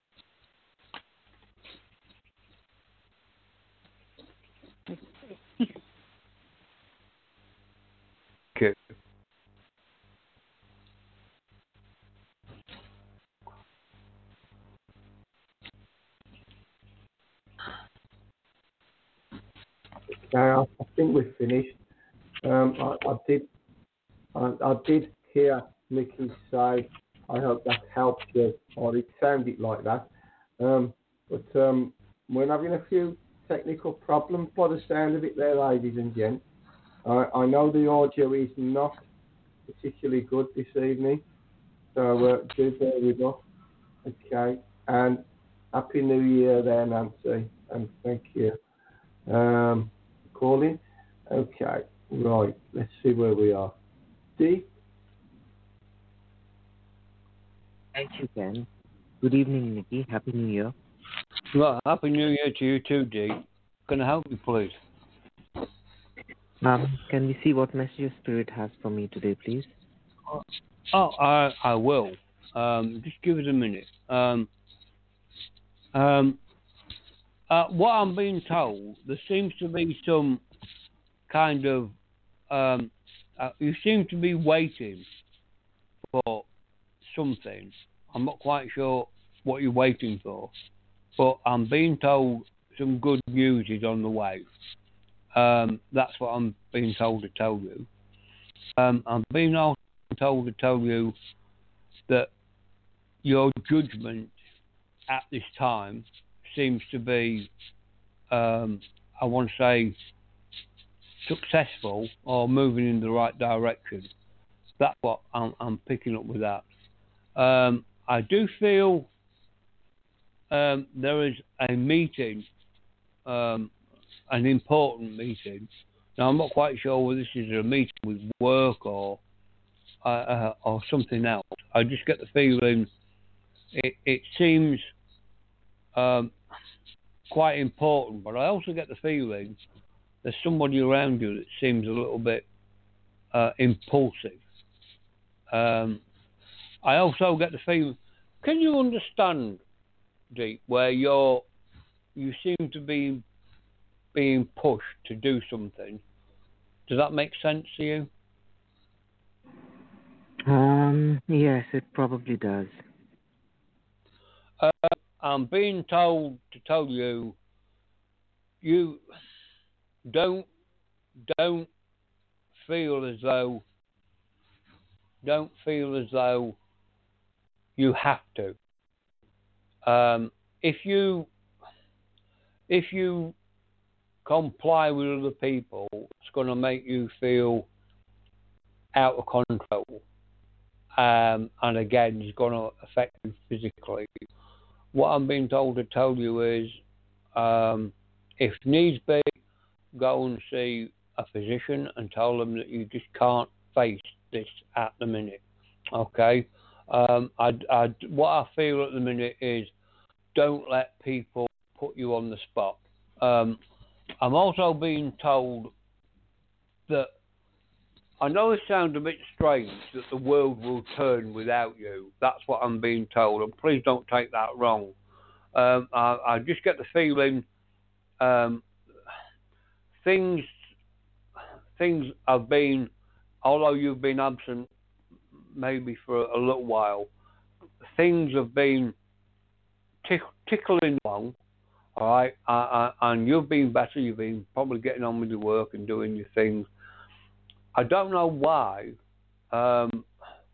okay. Now, I think we're finished. Um, I, I did, I, I did hear Nikki say, "I hope that helped you," or it sounded like that. Um, but um, we're having a few technical problems by the sound of it there, ladies and gents. I, I know the audio is not particularly good this evening, so uh, do bear with us. Okay, and Happy New Year there, Nancy, and thank you. Um, calling. Okay, right, let's see where we are. Dee? Thank you, Ken. Good evening, Nikki. Happy New Year. Well, Happy New Year to you too, Dee. Can I help you, please? Um, can we see what message your spirit has for me today, please? Oh, I I will. Um, just give it a minute. Um, um, uh, what I'm being told, there seems to be some kind of um, uh, you seem to be waiting for something. I'm not quite sure what you're waiting for, but I'm being told some good news is on the way. Um, that's what I'm being told to tell you. Um, I'm being also told to tell you that your judgment at this time seems to be, um, I want to say, successful or moving in the right direction. That's what I'm, I'm picking up with that. Um, I do feel um, there is a meeting, um, an important meeting. Now, I'm not quite sure whether this is a meeting with work or uh, uh, or something else. I just get the feeling it, it seems um, quite important, but I also get the feeling there's somebody around you that seems a little bit uh, impulsive. Um, I also get the feeling, can you understand, Deep, where you're, you seem to be being pushed to do something? Does that make sense to you? Um, yes, it probably does. Uh, I'm being told to tell you, you don't don't feel as though don't feel as though you have to. Um, if you if you comply with other people, it's going to make you feel out of control, um, and again, it's going to affect you physically. What I'm being told to tell you is, um, if needs be, go and see a physician and tell them that you just can't face this at the minute. Okay? Um, I, I, what I feel at the minute is, don't let people put you on the spot. Um, I'm also being told that, I know it sounds a bit strange, that the world will turn without you. That's what I'm being told, and please don't take that wrong. Um, I, I just get the feeling um, things things have been, although you've been absent maybe for a little while, things have been tick, tickling along, all right, uh, uh, and you've been better, you've been probably getting on with your work and doing your things. I don't know why. Um,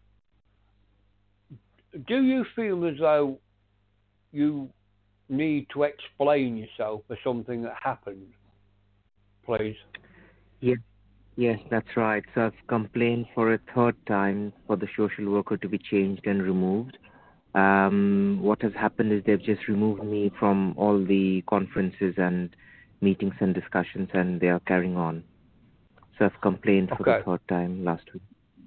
do you feel as though you need to explain yourself for something that happened, please? Yes, yes, that's right. So I've complained for a third time for the social worker to be changed and removed. Um, what has happened is they've just removed me from all the conferences and meetings and discussions, and they are carrying on. So I've complained for Okay. the third time last week.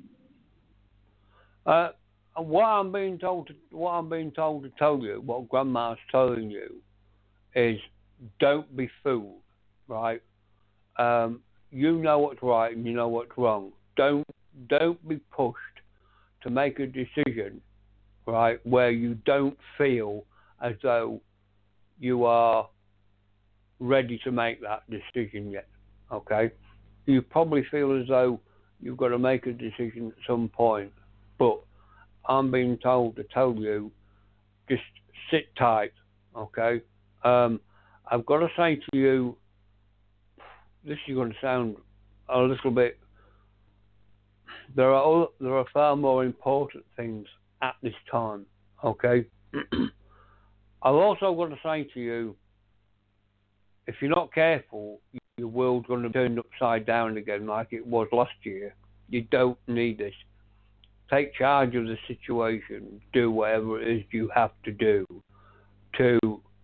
Uh, what I'm being told to what I'm being told to tell you, what Grandma's telling you, is don't be fooled, right? Um, you know what's right and you know what's wrong. Don't don't be pushed to make a decision, right, where you don't feel as though you are ready to make that decision yet. Okay, you probably feel as though you've got to make a decision at some point, but I'm being told to tell you, just sit tight. Okay, um, I've got to say to you, this is going to sound a little bit. There are there are far more important things at this time. Okay, I've also got to say to you, if you're not careful, your world's going to turn upside down again like it was last year. You don't need this. Take charge of the situation. Do whatever it is you have to do to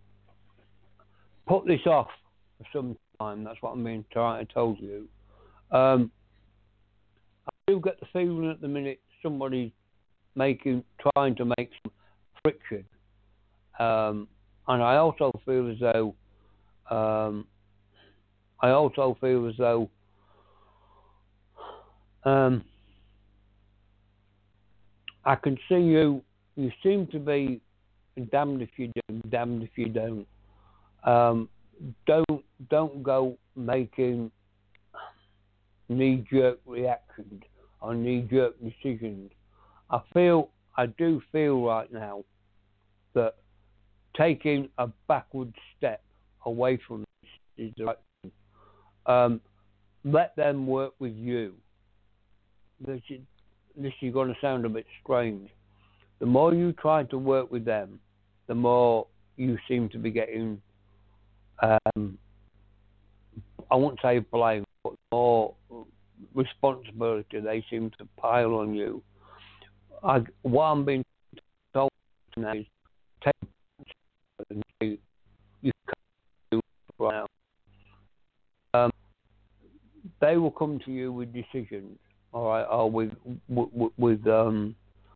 put this off for some time. That's what I'm being trying to tell you. Um, I do get the feeling at the minute somebody's making, trying to make some friction. Um, and I also feel as though, um, I also feel as though, um, I can see you, you seem to be damned if you do, damned if you don't. Um, don't, don't go making knee-jerk reactions or knee-jerk decisions. I feel, I do feel right now that taking a backward step away from this is the right thing. Um, let them work with you. This is, this is going to sound a bit strange. The more you try to work with them, the more you seem to be getting, um, I won't say blame, but more responsibility they seem to pile on you. I, what I'm being told now is take and say, you can't do it right now. Um, they will come to you with decisions, all right, or with with, with um.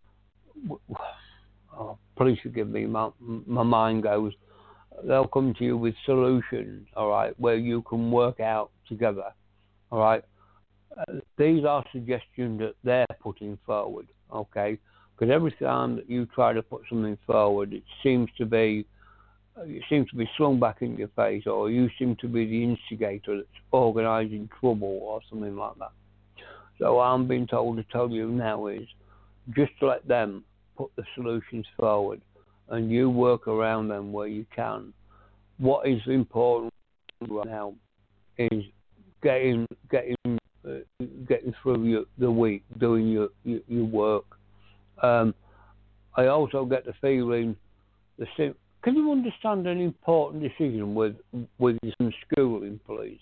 Oh, please forgive me. My my mind goes. They'll come to you with solutions, all right, where you can work out together, all right. Uh, these are suggestions that they're putting forward, okay? Because every time that you try to put something forward, it seems to be it seems to be slung back in your face, or you seem to be the instigator that's organising trouble or something like that. So I'm being told to tell you now is just let them put the solutions forward, and you work around them where you can. What is important right now is getting getting uh, getting through your, the week, doing your your, your work. Um, I also get the feeling the sim- can you understand an important decision with with some schooling, please?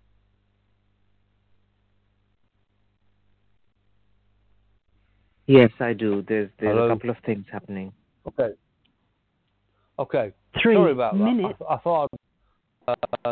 Yes, I do. There's there's Hello? a couple of things happening. Okay. Okay. Three Sorry about minutes. that. I, I thought. Uh,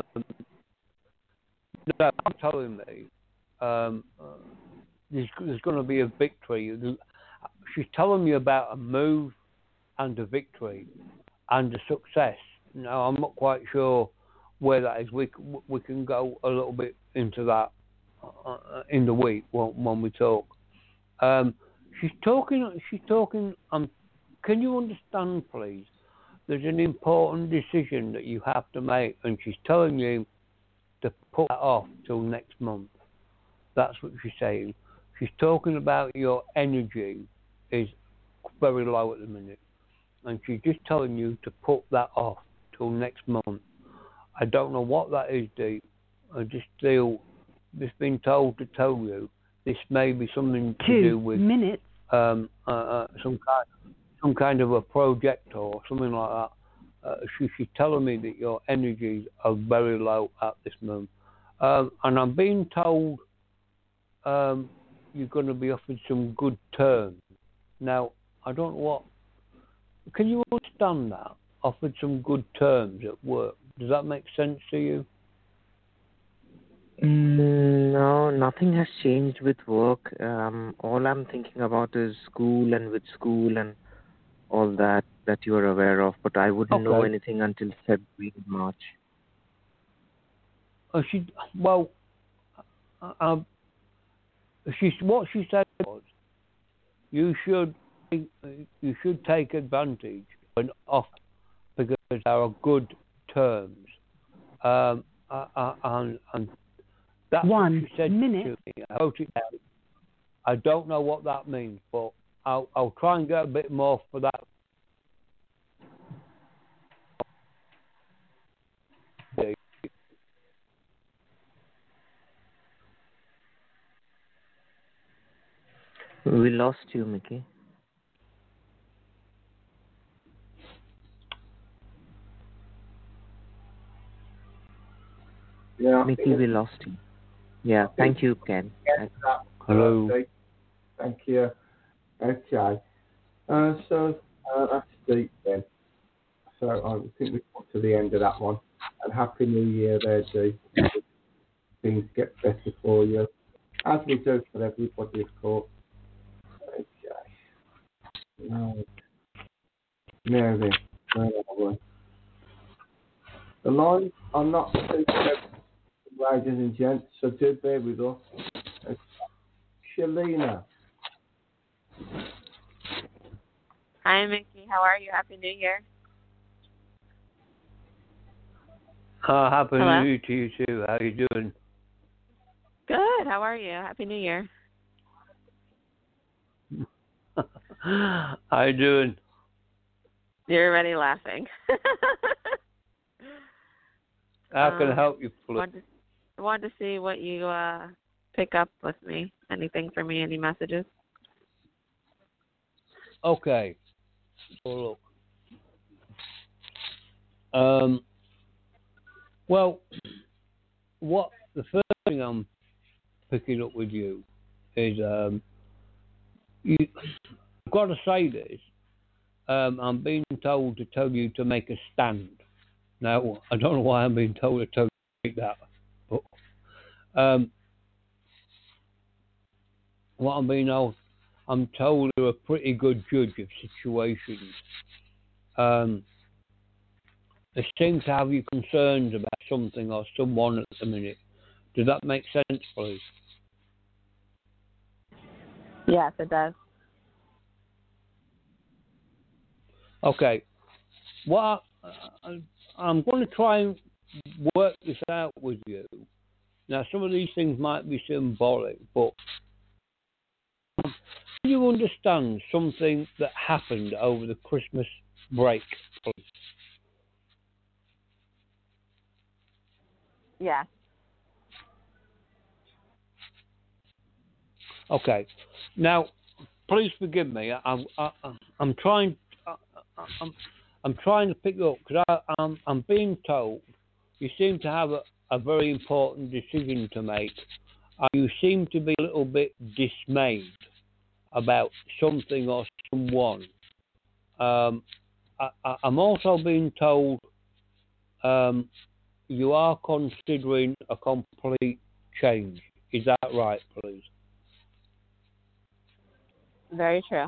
no, I'm telling me um, uh, there's, there's going to be a victory. She's telling me about a move and a victory and a success. Now, I'm not quite sure where that is. We we can go a little bit into that uh, in the week when, when we talk. Um, she's talking. She's talking. Um, can you understand, please? There's an important decision that you have to make, and she's telling you to put that off till next month. That's what she's saying. She's talking about your energy is very low at the minute, and she's just telling you to put that off till next month. I don't know what that is, Dee. I just feel just been told to tell you this may be something to Two do with minutes. um, uh, uh, some kind some kind of a project or something like that. Uh, she, she's telling me that your energies are very low at this moment. Um, and I'm being told um, you're going to be offered some good terms. Now, I don't know what... Can you understand that? Offered some good terms at work. Does that make sense to you? Mm, no, nothing has changed with work. Um, all I'm thinking about is school and with school and all that that you are aware of, but I wouldn't know Okay. anything until February, March. Oh, she, well, uh, um, she, what she said was, you should you should take advantage of an offer because there are good terms. Um, uh, uh, and, and that's One what she said minute. to me. I wrote it down. I don't know what that means, but I'll, I'll try and get a bit more for that. We lost you, Mickey. Yeah. Mickey, we lost him. Yeah, thank you, Ken. Yes, that, Hello. okay. Thank you. Okay. Uh, so uh, that's deep then. So I think we've got to the end of that one. And Happy New Year there, Dee. Things get better for you. As we do for everybody, of course. Okay. No. Now then, where are we? The lines are not too clear, ladies and gents, so do bear with us. Okay. Shalina. Hi, Mickey. How are you? Happy New Year. Uh, happy Hello? New Year to you too. How you doing? Good. How are you? Happy New Year. How you doing? You're already laughing. How can I Um, help you, please? wanted to, wanted to see what you uh, pick up with me. Anything for me? Any messages? Okay. So look. Um. Well, what the first thing I'm picking up with you is um. You, I've got to say this. Um, I'm being told to tell you to make a stand. Now, I don't know why I'm being told to tell you to make that, but um, what I'm being told, I'm told you're a pretty good judge of situations. Um, they seem to have you concerns about something or someone at the minute. Does that make sense, please? Yes, it does. Okay. What I, I'm going to try and work this out with you. Now, some of these things might be symbolic, but do you understand something that happened over the Christmas break, please? Yeah. Okay. Now, please forgive me. I'm I, I'm trying I'm I'm trying to pick up because I'm I'm being told you seem to have a, a very important decision to make. And you seem to be a little bit dismayed about something or someone. Um, I, I, I'm also being told um, you are considering a complete change. Is that right, please? Very true.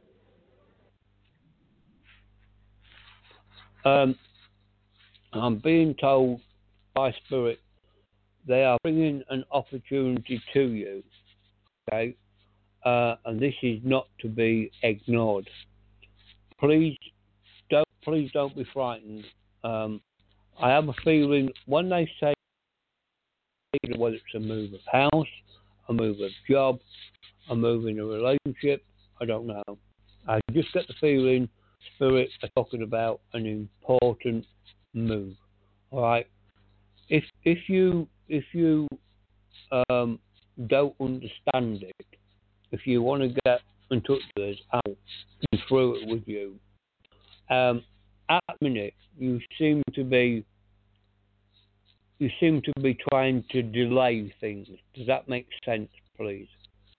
Um, I'm being told by Spirit they are bringing an opportunity to you, okay? Uh, and this is not to be ignored. Please don't, please don't be frightened. Um, I have a feeling when they say whether it's a move of house, a move of job, a move in a relationship, I don't know. I just get the feeling Spirit are talking about an important move. All right. If if you if you um, don't understand it, if you want to get in touch with us, I'll go through it with you. Um, at the minute, you seem to be you seem to be trying to delay things. Does that make sense, please?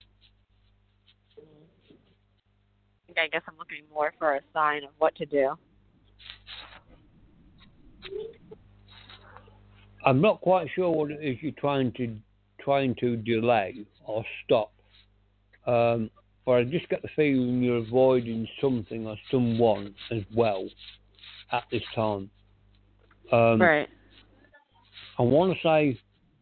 I guess I'm looking more for a sign of what to do. I'm not quite sure what it is you're trying to trying to delay or stop. Um, but I just get the feeling you're avoiding something or someone as well at this time. Um, right. I want to say,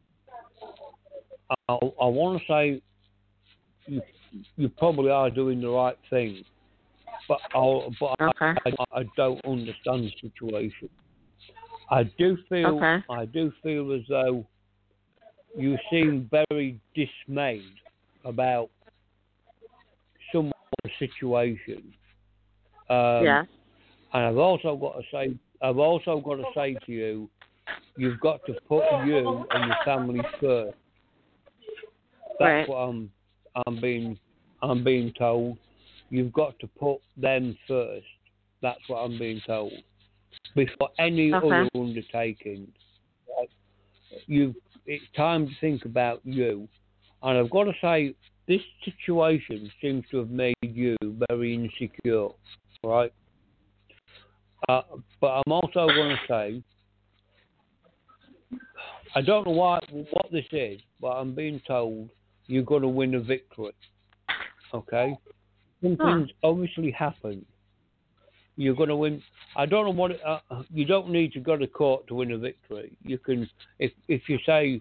I, I want to say, you, you probably are doing the right thing, but I, but okay. I, I, I don't understand the situation. I do feel, okay. I do feel as though you seem very dismayed about some situation. Um, yeah. And I've also got to say, I've also got to say to you, you've got to put you and your family first. That's right. what I'm, I'm being, I'm being told. You've got to put them first. That's what I'm being told. Before any okay. other undertaking. you it's time to think about you. And I've got to say, this situation seems to have made you very insecure, right? Uh, but I'm also going to say, I don't know why, what this is, but I'm being told you're going to win a victory. Okay? Something's huh. obviously happened. You're going to win. I don't know what. It, uh, you don't need to go to court to win a victory. You can, if if you say,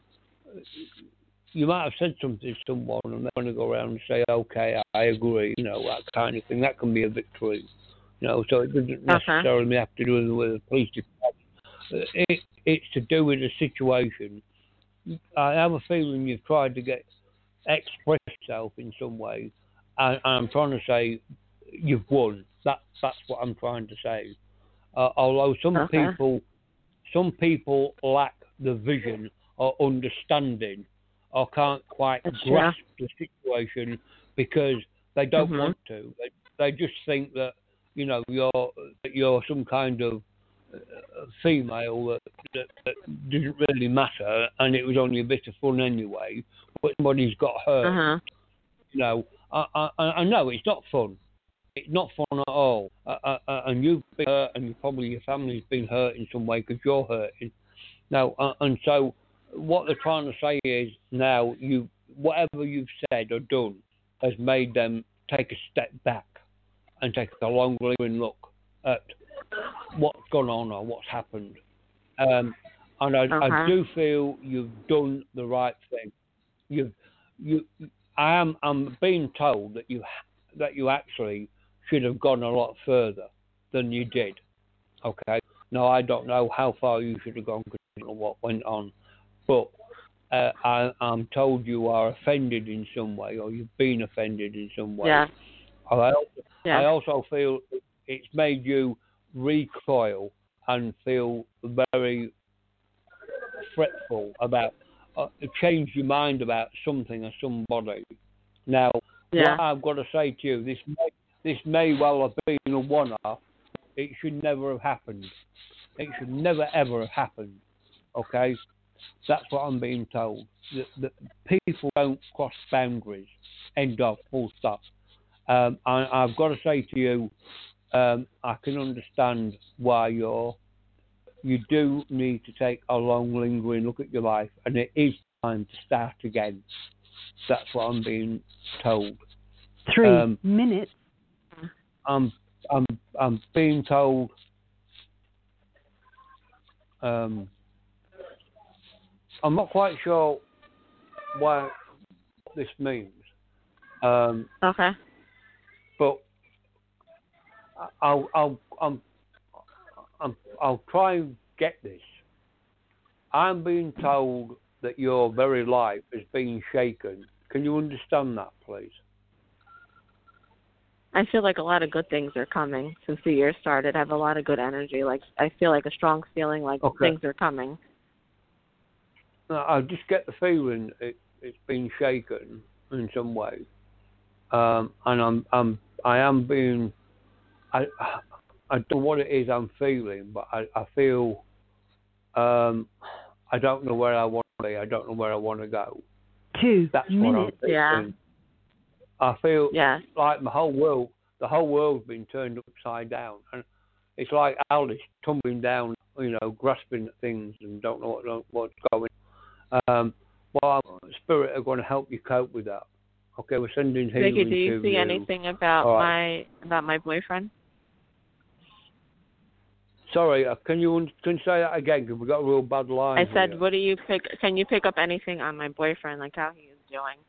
you might have said something to someone, and they're going to go around and say, "Okay, I agree," you know, that kind of thing. That can be a victory. You know, so it doesn't necessarily uh-huh. have to do with the police department. It, it's to do with the situation. I have a feeling you've tried to get express yourself in some way, and, and I'm trying to say you've won. That that's what I'm trying to say. Uh, although some okay. people, some people lack the vision or understanding, or can't quite that's grasp true. the situation because they don't mm-hmm. want to. They they just think that you know you're that you're some kind of uh, female that, that that doesn't really matter, and it was only a bit of fun anyway. But somebody's got hurt. Uh-huh. You know, I, I I know it's not fun. It's not fun at all, uh, uh, uh, and you've been hurt, and probably your family's been hurt in some way because you're hurting. Now, uh, and so what they're trying to say is now you, whatever you've said or done, has made them take a step back and take a long look at what's gone on or what's happened. Um, and I, okay. I do feel you've done the right thing. You've, you, I am, I'm being told that you, that you actually should have gone a lot further than you did. Okay. Now I don't know how far you should have gone because I don't know what went on, but uh, I, I'm told you are offended in some way, or you've been offended in some way. Yeah. I also, yeah. I also feel it's made you recoil and feel very fretful about uh, change your mind about something or somebody. Now, yeah. what I've got to say to you, this may, this may well have been a one-off. It should never have happened. It should never ever have happened. Okay, that's what I'm being told. That, that people don't cross boundaries. End of. Full stop. Um, I, I've got to say to you, um, I can understand why you're. You do need to take a long, lingering look at your life, and it is time to start again. That's what I'm being told. Three um, minutes. I'm, I'm, I'm being told. Um, I'm not quite sure what this means. Um, okay. But I'll, I'll, I'm, I'm, I'll try and get this. I'm being told that your very life is being shaken. Can you understand that, please? I feel like a lot of good things are coming since the year started. I have a lot of good energy. Like I feel like a strong feeling like okay. things are coming. I just get the feeling it, it's been shaken in some way, um, and I'm, I'm, I am being. I, I don't know what it is I'm feeling, but I, I feel. Um, I don't know where I want to be. I don't know where I want to go. Two That's minutes. what I'm feeling. Yeah. I feel yeah. like the whole world, the whole world's been turned upside down, and it's like Alice tumbling down, you know, grasping at things and don't know what, what's going. Um, well, Spirit are going to help you cope with that. Okay, we're sending healing Vicky, do you to see you. anything about right. my about my boyfriend? Sorry, uh, can you can you say that again? Because we got a real bad line. I said, here. what do you pick? Can you pick up anything on my boyfriend, like how he is doing?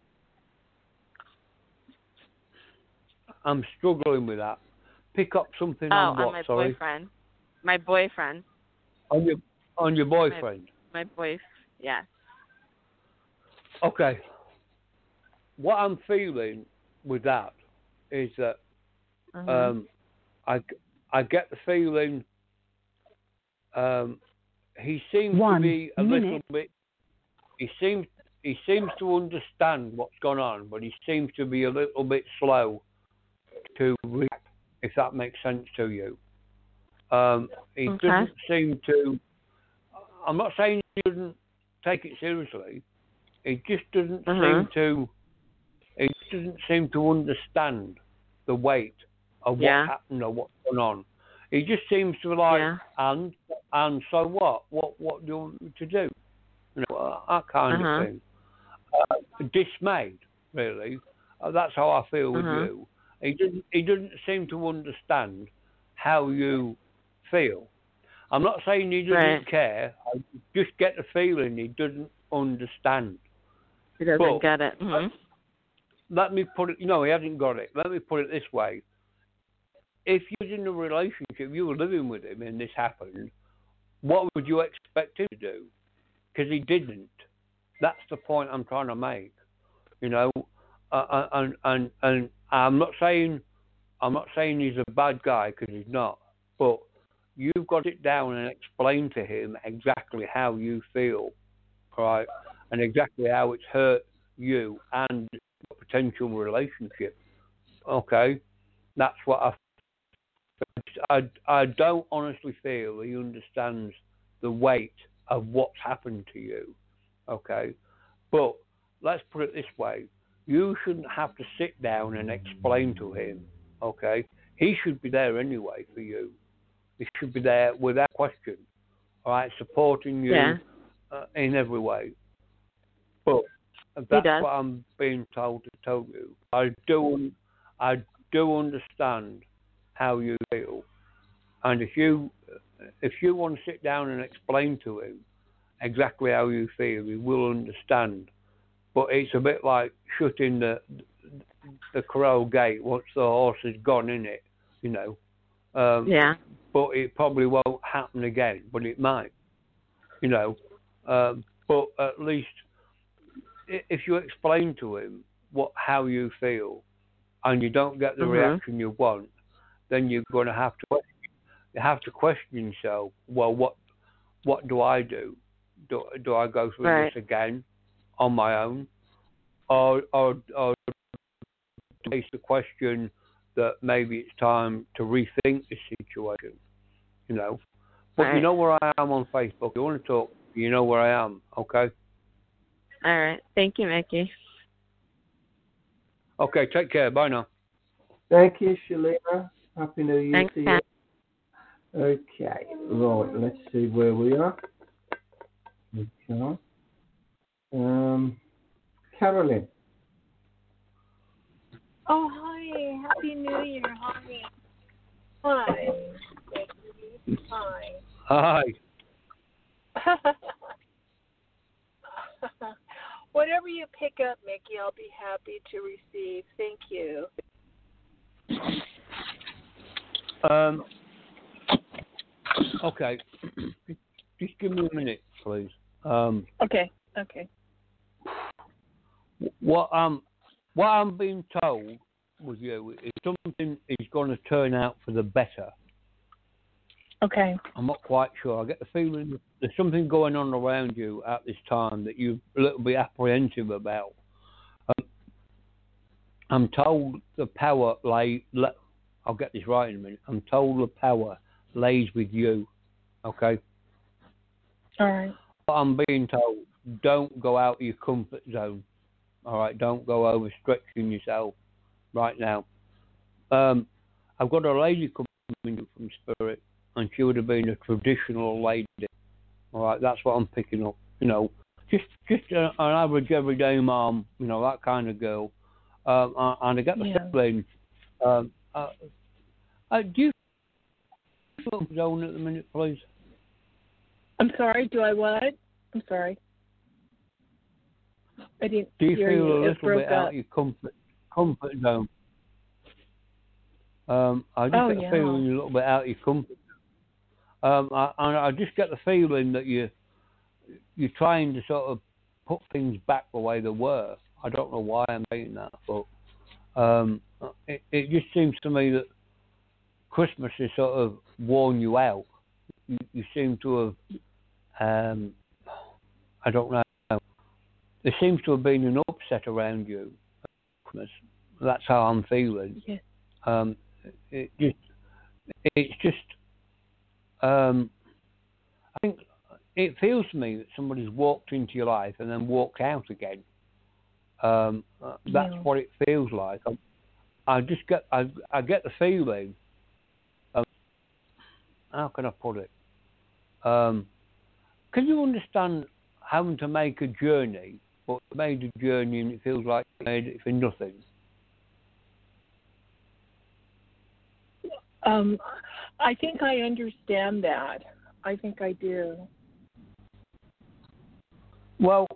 I'm struggling with that. Pick up something oh, on what? on my sorry? boyfriend. My boyfriend. On your on your boyfriend. My, my boyfriend. Yeah. Okay. What I'm feeling with that is that uh-huh. um, I I get the feeling um, he seems One to be a minute. little bit. He seems he seems to understand what's gone on, but he seems to be a little bit slow to react. If that makes sense to you, um, he okay. doesn't seem to. I'm not saying he doesn't take it seriously. He just doesn't Uh-huh. seem to. He doesn't seem to understand the weight of what Yeah. happened or what's going on. He just seems to be like, Yeah. and and so what? What what do you want me to do? You know, that kind Uh-huh. of thing. Uh, dismayed, really. Uh, that's how I feel with Uh-huh. you. He doesn't. He doesn't seem to understand how you feel. I'm not saying he doesn't Right. care. I just get the feeling he doesn't understand. He doesn't But get it. Mhm. let me put it. No, he hasn't got it. Let me put it this way. If you was in a relationship, you were living with him, and this happened, what would you expect him to do? Because he didn't. That's the point I'm trying to make. You know, uh, and and and I'm not saying I'm not saying he's a bad guy, because he's not. But you've got to sit down and explain to him exactly how you feel, right, and exactly how it's hurt you and your potential relationship. Okay, that's what I. I, I don't honestly feel he understands the weight of what's happened to you, okay? But let's put it this way. You shouldn't have to sit down and explain to him, okay? He should be there anyway for you. He should be there without question, all right, supporting you Yeah. uh, in every way. But that's what I'm being told to tell you. I do, I do understand how you feel. And if you if you want to sit down and explain to him exactly how you feel, he will understand. But it's a bit like shutting the the corral gate once the horse has gone in it, you know. Um, Yeah. But it probably won't happen again, but it might, you know. Um, but at least i- if you explain to him what how you feel, and you don't get the Mhm. reaction you want, then you're going to have to. You have to question yourself. Well, what what do I do? Do do I go through Right. this again on my own, or or or face the question that maybe it's time to rethink the situation? You know, but Right. you know where I am on Facebook. You want to talk? You know where I am. Okay. All right. Thank you, Mickey. Okay. Take care. Bye now. Thank you, Shalina. Happy New Year Thanks, to you. Pat. Okay, right, let's see where we are. Okay. Um, Carolyn. Oh, hi. Happy New Year. Hi. Hi. Hi. Hi. Whatever you pick up, Mickey, I'll be happy to receive. Thank you. Um. Okay. Just give me a minute, please. Um. Okay. Okay. What um, what I'm being told with you is something is going to turn out for the better. Okay. I'm not quite sure. I get the feeling there's something going on around you at this time that you're a little bit apprehensive about. Um, I'm told the power lay. Le- I'll get this right in a minute. I'm told the power lays with you. Okay. All right. But I'm being told, don't go out of your comfort zone. All right, don't go overstretching yourself right now. Um, I've got a lady coming from Spirit, and she would have been a traditional lady. All right, that's what I'm picking up. You know, just just a, an average everyday mom. You know, that kind of girl. Um, and I get the Yeah. feeling. Um, uh, uh, do you feel zone at the minute, please? I'm sorry. Do I what? I'm sorry. I didn't Do you hear feel you. a It little broke bit up. out of your comfort comfort zone? Um, I just Oh, get the yeah. feeling you're a little bit out of your comfort. Um, I, I I just get the feeling that you you're trying to sort of put things back the way they were. I don't know why I'm saying that, but um, it it just seems to me that Christmas has sort of worn you out. You, you seem to have um, I don't know. There seems to have been an upset around you at Christmas. That's how I'm feeling. Yeah. Um, it just, it's just, um, I think it feels to me that somebody's walked into your life and then walked out again. Um, uh, that's Yeah. what it feels like. I, I just get, I, I get the feeling. Um, how can I put it? Um, can you understand having to make a journey, but you made a journey and it feels like you made it for nothing? Um, I think I understand that. I think I do. Well,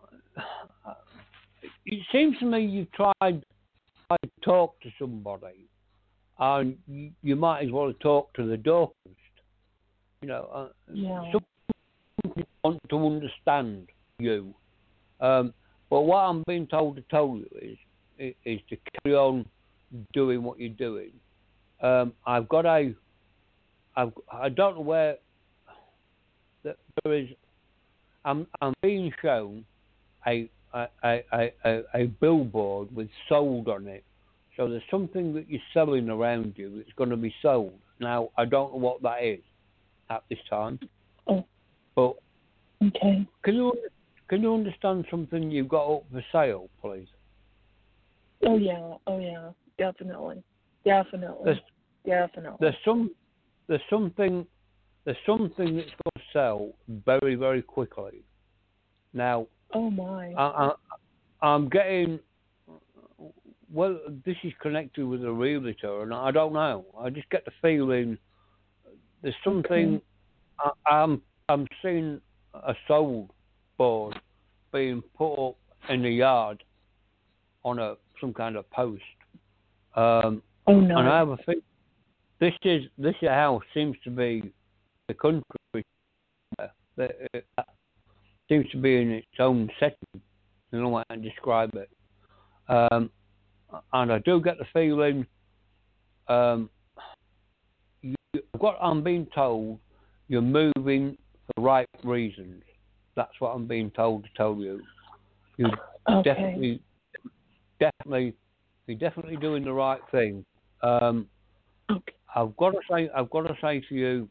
it seems to me you've tried, tried to talk to somebody, and you, you might as well talk to the door post. You know, uh, Yeah. some people want to understand you, um, but what I'm being told to tell you is is to carry on doing what you're doing. Um, I've got a, I've, I don't know where that there is. I'm I'm being shown a a, a, a, a billboard with sold on it. So there's something that you're selling around you that's going to be sold. Now, I don't know what that is at this time. Oh. But okay. Can you can you understand something you've got up for sale, please? Oh yeah, oh yeah, definitely, definitely, There's, definitely. there's some there's something there's something that's going to sell very very quickly. Now, oh my, I, I, I'm getting. Well, this is connected with a realtor, and I don't know. I just get the feeling there's something. Okay. I, I'm I'm seeing a sold board being put up in the yard on a some kind of post. Um, oh no. And I have a feeling this is this house seems to be the country that it seems to be in its own setting. I don't know how to describe it. Um, and I do get the feeling, um, you, what I'm being told, you're moving for the right reasons. That's what I'm being told to tell you. You okay. definitely, definitely, you're definitely doing the right thing. Um, okay. I've got to say, I've got to say to you,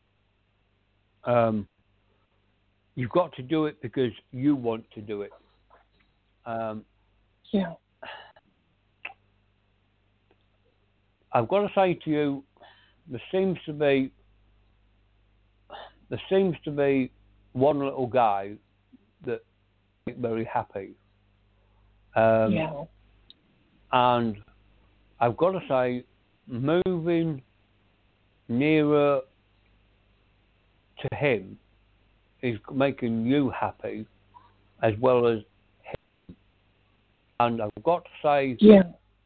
um, you've got to do it because you want to do it. Um, yeah. I've got to say to you, there seems to be there seems to be one little guy that is very happy. Um, yeah. And I've got to say, moving nearer to him is making you happy as well as him. And I've got to say, yeah.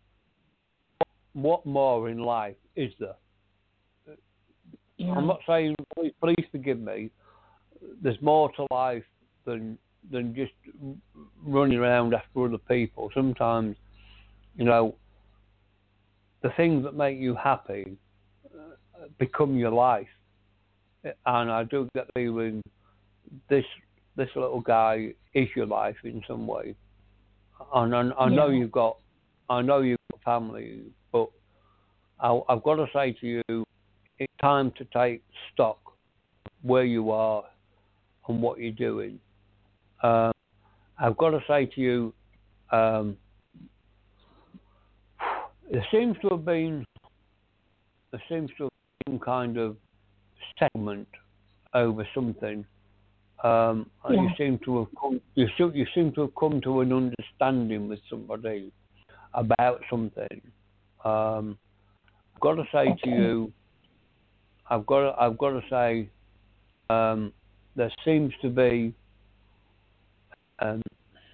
what more in life is there? Yeah. I'm not saying, please, please forgive me, there's more to life than than just running around after other people. Sometimes, you know, the things that make you happy uh, become your life. And I do get the feeling this this little guy is your life in some way. And I, I know yeah. you've got, I know you've got family, but I, I've got to say to you, it's time to take stock where you are and what you're doing. Um, I've got to say to you, um, there seems to have been, there seems to have been some kind of settlement over something. Um, yeah. You seem to have come, you, you seem to have come to an understanding with somebody about something. Um, I've got to say okay. to you, I've got to, I've got to say, um, there seems to be, um,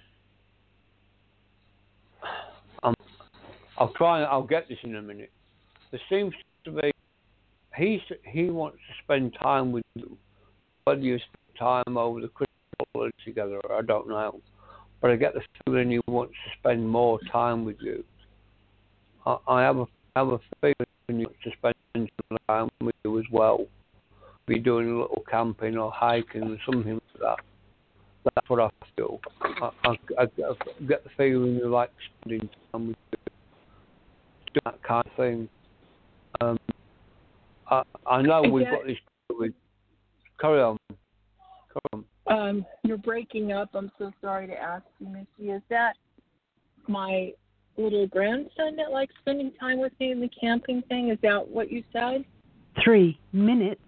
I'm, I'll try, I'll get this in a minute. There seems to be, he he wants to spend time with you. Whether you spend time over the Christmas holiday together, I don't know. But I get the feeling he wants to spend more time with you. I, I have a I have a feeling he wants to spend some time with you as well. Be doing a little camping or hiking or something like that. That's what I feel. I, I, I get the feeling you like spending time with you. Do that kind of thing. Um, I, I know I we've get, got this. With, carry on. Um, you're breaking up. I'm so sorry to ask you, Mickey. Is that my little grandson that likes spending time with me in the camping thing? Is that what you said? Three minutes.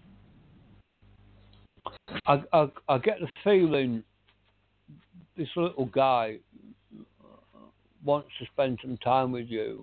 I, I, I get the feeling this little guy wants to spend some time with you,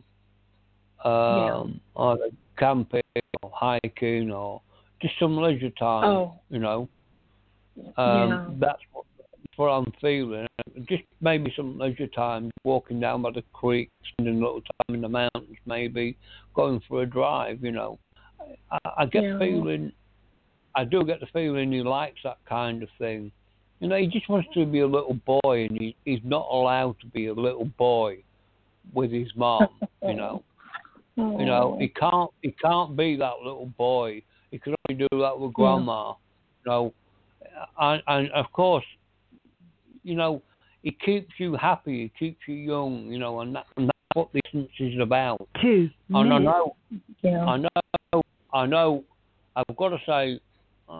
um, yeah. either camping or hiking or just some leisure time. Oh. You know, um, yeah. that's what, that's what I'm feeling. Just maybe some leisure time, walking down by the creek, spending a little time in the mountains, maybe going for a drive. You know, I, I get yeah. the feeling. I do get the feeling he likes that kind of thing. You know, he just wants to be a little boy, and he, he's not allowed to be a little boy with his mom. You know, you know, he can't he can't be that little boy. He can only do that with grandma. Yeah. You know, and, and of course, you know, he keeps you happy. He keeps you young. You know, and, that, and that's what this is about. Two and minutes. I know, yeah. I know, I know. I've got to say. Uh,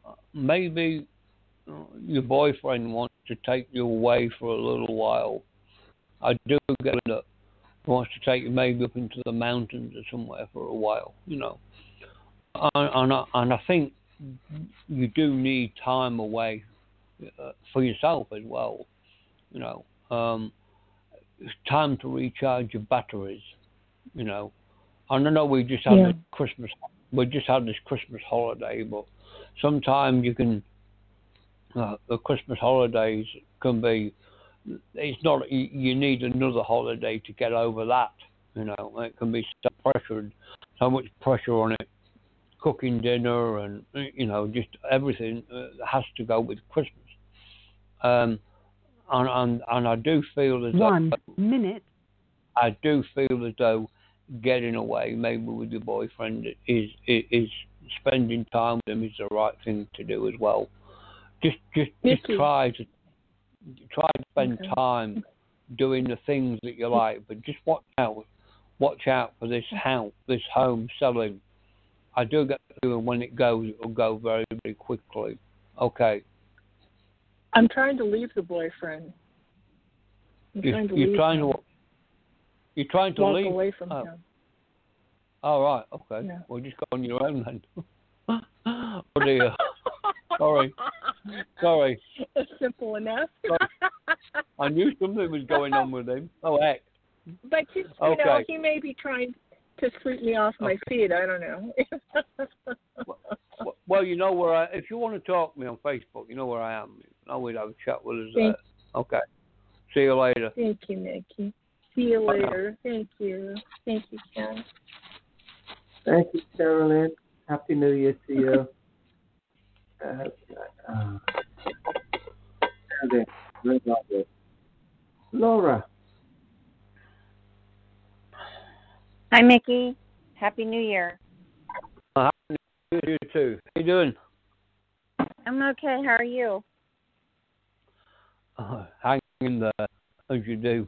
maybe uh, your boyfriend wants to take you away for a little while. I do get that he wants to take you maybe up into the mountains or somewhere for a while, you know. And, and, I, and I think you do need time away uh, for yourself as well, you know. Um, it's time to recharge your batteries, you know. And I know we just had yeah. this Christmas, we just had this Christmas holiday, but sometimes you can, uh, the Christmas holidays can be, it's not, you, you need another holiday to get over that, you know. It can be so pressured, so much pressure on it, cooking dinner and, you know, just everything uh, has to go with Christmas. Um, and, and, and I do feel as One though... One minute. I do feel as though getting away, maybe with your boyfriend, is, is, is spending time with him is the right thing to do as well. Just, just, just try to try to spend okay. time doing the things that you like, but just watch out, watch out for this house, this home selling. I do get the feeling when it goes, it will go very, very quickly. Okay. I'm trying to leave the boyfriend. I'm you're trying to you're leave trying him. to. You're trying to Walk leave. away from oh. him. Oh, right, okay. Yeah. Well, just go on your own then. Oh, dear. Sorry. Sorry. It's simple enough. I knew something was going on with him. Oh, heck. But, you, you okay. know, he may be trying to sweep me off my okay. feet. I don't know. well, well, you know where I... If you want to talk to me on Facebook, you know where I am. You can always have a chat with us there. Okay. See you later. Thank you, Mickey. See you later. Thank you. Thank you, Ken. Thank you, Carolyn. Happy New Year to you. uh, uh, Laura. Hi, Mickey. Happy New Year. Uh, happy New Year to you, too. How you doing? I'm okay. How are you? Uh, hanging in there, as you do.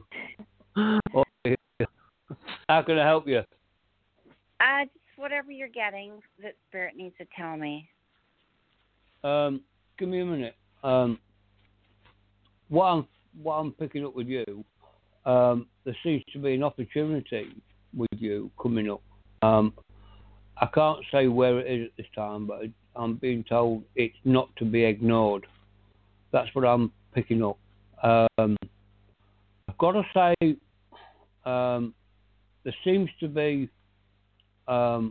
How can I help you? Uh, just whatever you're getting that Spirit needs to tell me. Um, give me a minute. Um, what I'm what I'm picking up with you, um, there seems to be an opportunity with you coming up. Um, I can't say where it is at this time, but I'm being told it's not to be ignored. That's what I'm picking up. Um, I've got to say, um, there seems to be um,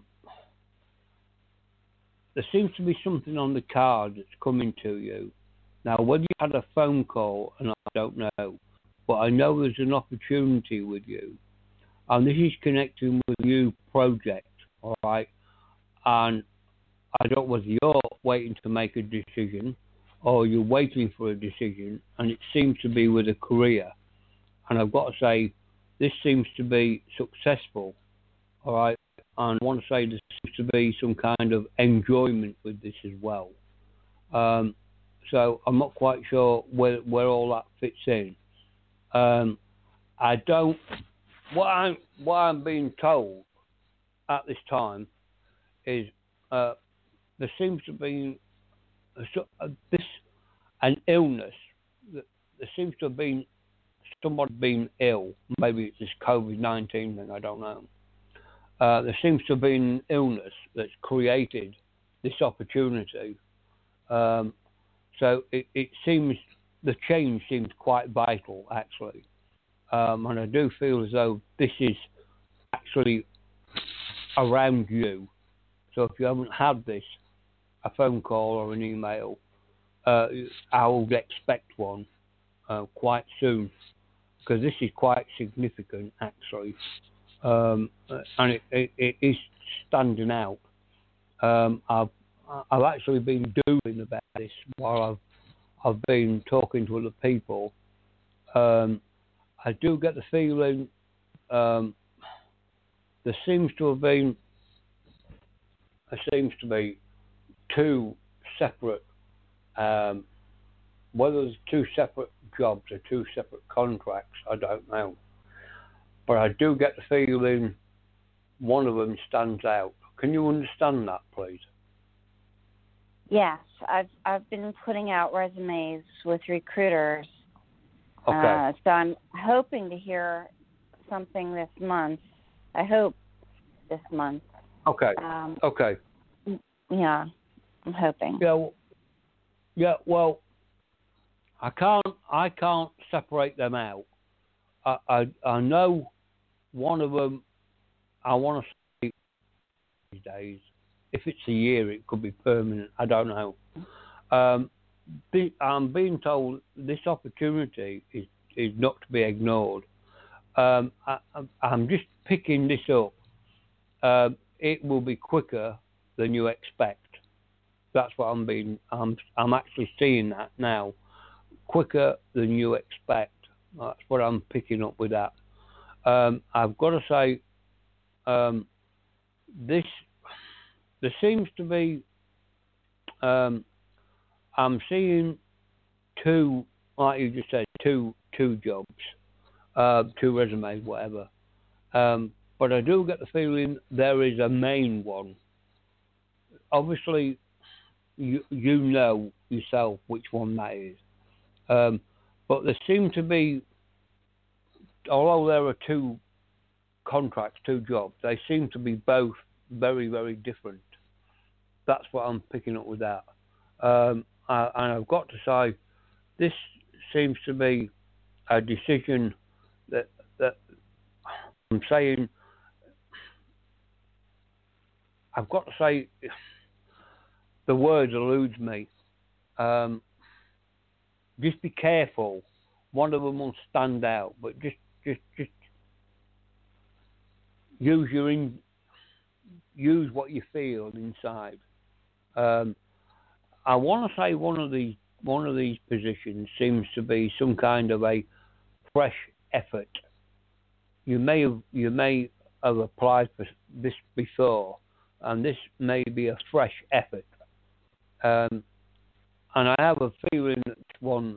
there seems to be something on the card that's coming to you. Now, whether you had a phone call, and I don't know, but I know there's an opportunity with you, and this is connecting with a new project, all right? And I don't know whether you're waiting to make a decision or you're waiting for a decision, and it seems to be with a career. And I've got to say, this seems to be successful, all right? And I want to say there seems to be some kind of enjoyment with this as well. Um, so I'm not quite sure where where all that fits in. Um, I don't. What I'm what I'm being told at this time is uh, there seems to be uh, this. an illness. There seems to have been somebody been ill. Maybe it's this COVID nineteen thing, I don't know. Uh, there seems to have been an illness that's created this opportunity. Um, so it, it seems, the change seems quite vital, actually. Um, and I do feel as though this is actually around you. So if you haven't had this, a phone call or an email, uh, I will expect one uh, quite soon, because this is quite significant, actually. Um, and it, it, it is standing out. Um, I've, I've actually been doing about this while I've, I've been talking to other people. Um, I do get the feeling um, there seems to have been, there seems to be two separate, um, whether there's two separate jobs or two separate contracts, I don't know. But I do get the feeling one of them stands out. Can you understand that, please? Yes, I've I've been putting out resumes with recruiters. Okay. Uh, so I'm hoping to hear something this month. I hope this month. Okay. Um, okay. Yeah, I'm hoping. Yeah. Well, yeah. Well, I can't. I can't separate them out. I I, I know one of them. I want to say these days. If it's a year, it could be permanent. I don't know. Um, be, I'm being told this opportunity is, is not to be ignored. Um, I, I'm just picking this up. Um, it will be quicker than you expect. That's what I'm being. I'm I'm actually seeing that now. Quicker than you expect. That's what I'm picking up with that. Um, I've got to say, um, this. There seems to be, um, I'm seeing two, like you just said, two two jobs, uh, two resumes, whatever. Um, but I do get the feeling there is a main one. Obviously, you you know yourself which one that is. Um, but there seem to be, although there are two contracts, two jobs, they seem to be both very, very different. That's what I'm picking up with that. Um, I, and I've got to say, this seems to be a decision that, that I'm saying, I've got to say, the words eludes me. Um, just be careful. One of them will stand out, but just, just, just use your in, use what you feel inside. Um, I want to say one of these one of these positions seems to be some kind of a fresh effort. You may have you may have applied for this before, and this may be a fresh effort. Um, and I have a feeling that one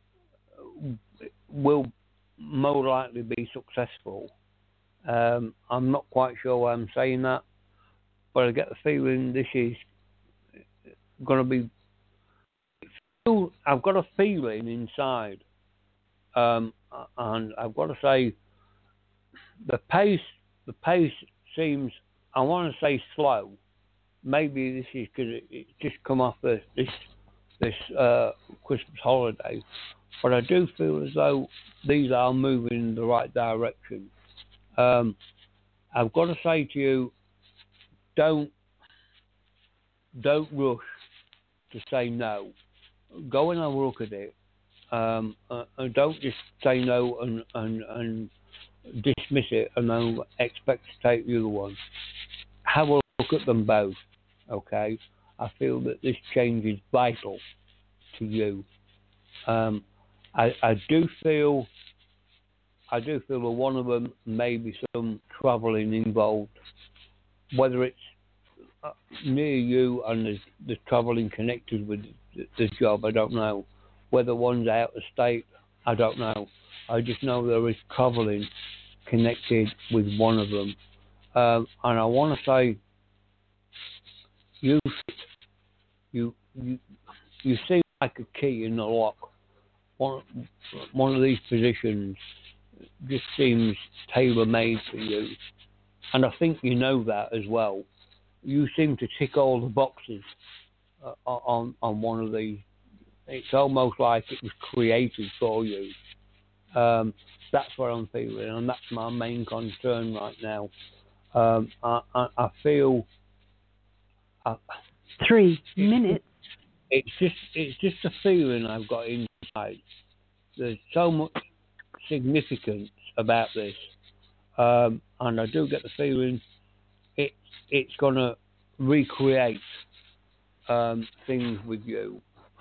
will more likely be successful. Um, I'm not quite sure why I'm saying that, but I get the feeling this is going to be. I've got a feeling inside, um, and I've got to say, the pace. The pace seems. I want to say slow. Maybe this is because it, it just come off the, this this uh, Christmas holiday, but I do feel as though these are moving in the right direction. Um, I've got to say to you, don't don't rush to say no. Go and have a look at it. Um, uh, and don't just say no and, and, and dismiss it and then expect to take the other one. Have a look at them both, okay? I feel that this change is vital to you. Um, I, I do feel, I do feel that one of them may be some travelling involved, whether it's near you and there's, there's travelling connected with the, the job, I don't know. Whether one's out of state, I don't know. I just know there is travelling connected with one of them. Um, and I want to say, you, you, you, you seem like a key in the lock. One, one of these positions just seems tailor-made for you. And I think you know that as well. You seem to tick all the boxes uh, on, on one of these. It's almost like it was created for you. Um, that's what I'm feeling, and that's my main concern right now. Um, I, I, I feel... I, Three minutes. It's just, it's just a feeling I've got inside. There's so much significance about this, um, and I do get the feeling it, it's going to recreate um, things with you.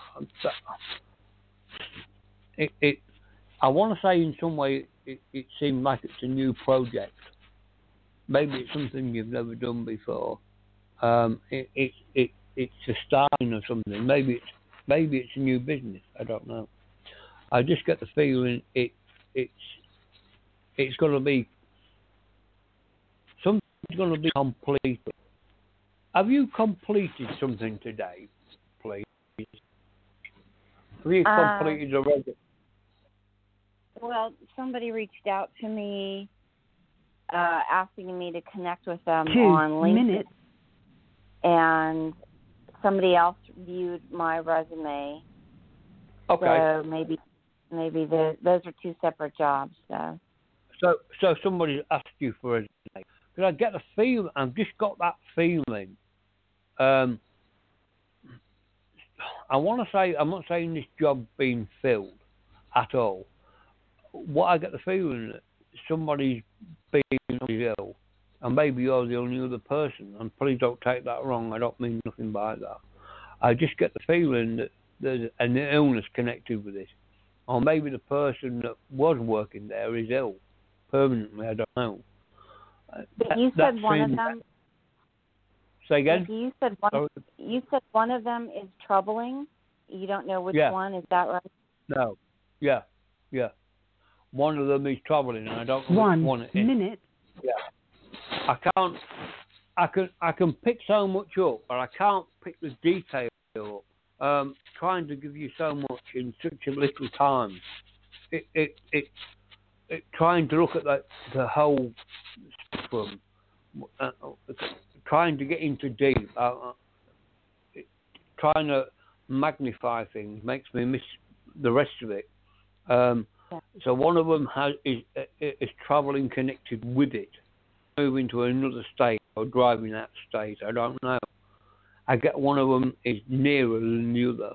It, it, I want to say in some way it, it seems like it's a new project. Maybe it's something you've never done before. Um, it, it, it, it's a starting of something. Maybe it's maybe it's a new business. I don't know. I just get the feeling it it's it's going to be something's going to be completed. Have you completed something today, please? Have you Uh, completed already? Well, somebody reached out to me uh, asking me to connect with them Two on LinkedIn. minutes. And somebody else viewed my resume. Okay. So maybe maybe the, those are two separate jobs. So So so somebody asked you for a resume. Because I get the feeling, I've just got that feeling. Um, I want to say, I'm not saying this job being filled at all. What I get the feeling that somebody's being ill, and maybe you're the only other person, and please don't take that wrong, I don't mean nothing by that. I just get the feeling that there's an illness connected with this. Or maybe the person that was working there is ill permanently, I don't know. but you That- said that one of seems- them. Say again? Nikki, You said one. Sorry? You said one of them is troubling. You don't know which Yeah. one. Is that right? No. Yeah. Yeah. One of them is travelling, and I don't know One which one it is. minute. Yeah. I can't. I can. I can pick so much up, but I can't pick the detail up. Um, trying to give you so much in such a little time. It. It. It. it trying to look at the the whole spectrum. Uh, trying to get into deep. Uh, it, trying to magnify things makes me miss the rest of it. Um, so one of them has is is travelling connected with it, moving to another state or driving that state. I don't know. I get one of them is nearer than the other,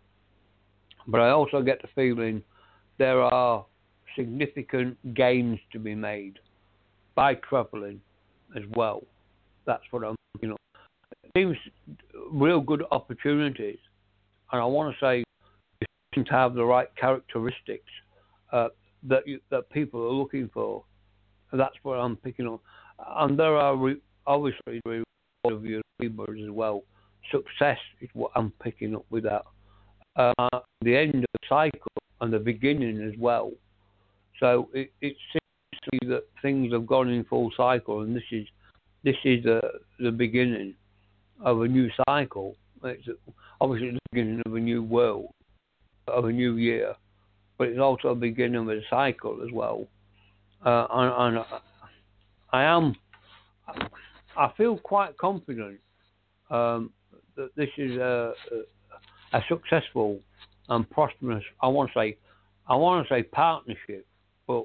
but I also get the feeling there are significant gains to be made by travelling as well. That's what I'm thinking of. It seems real good opportunities, and I want to say you seem to have the right characteristics uh, that you, that people are looking for. And that's what I'm picking up. And there are re- obviously reward of your labour as well. Success is what I'm picking up with that. Uh, the end of the cycle and the beginning as well. So it, it seems to me that things have gone in full cycle, and this is this is the the beginning of a new cycle. It's obviously the beginning of a new world, of a new year, but it's also a beginning of a cycle as well. Uh, and, and I am, I feel quite confident um, that this is a, a successful and prosperous. I want to say, I want to say partnership, but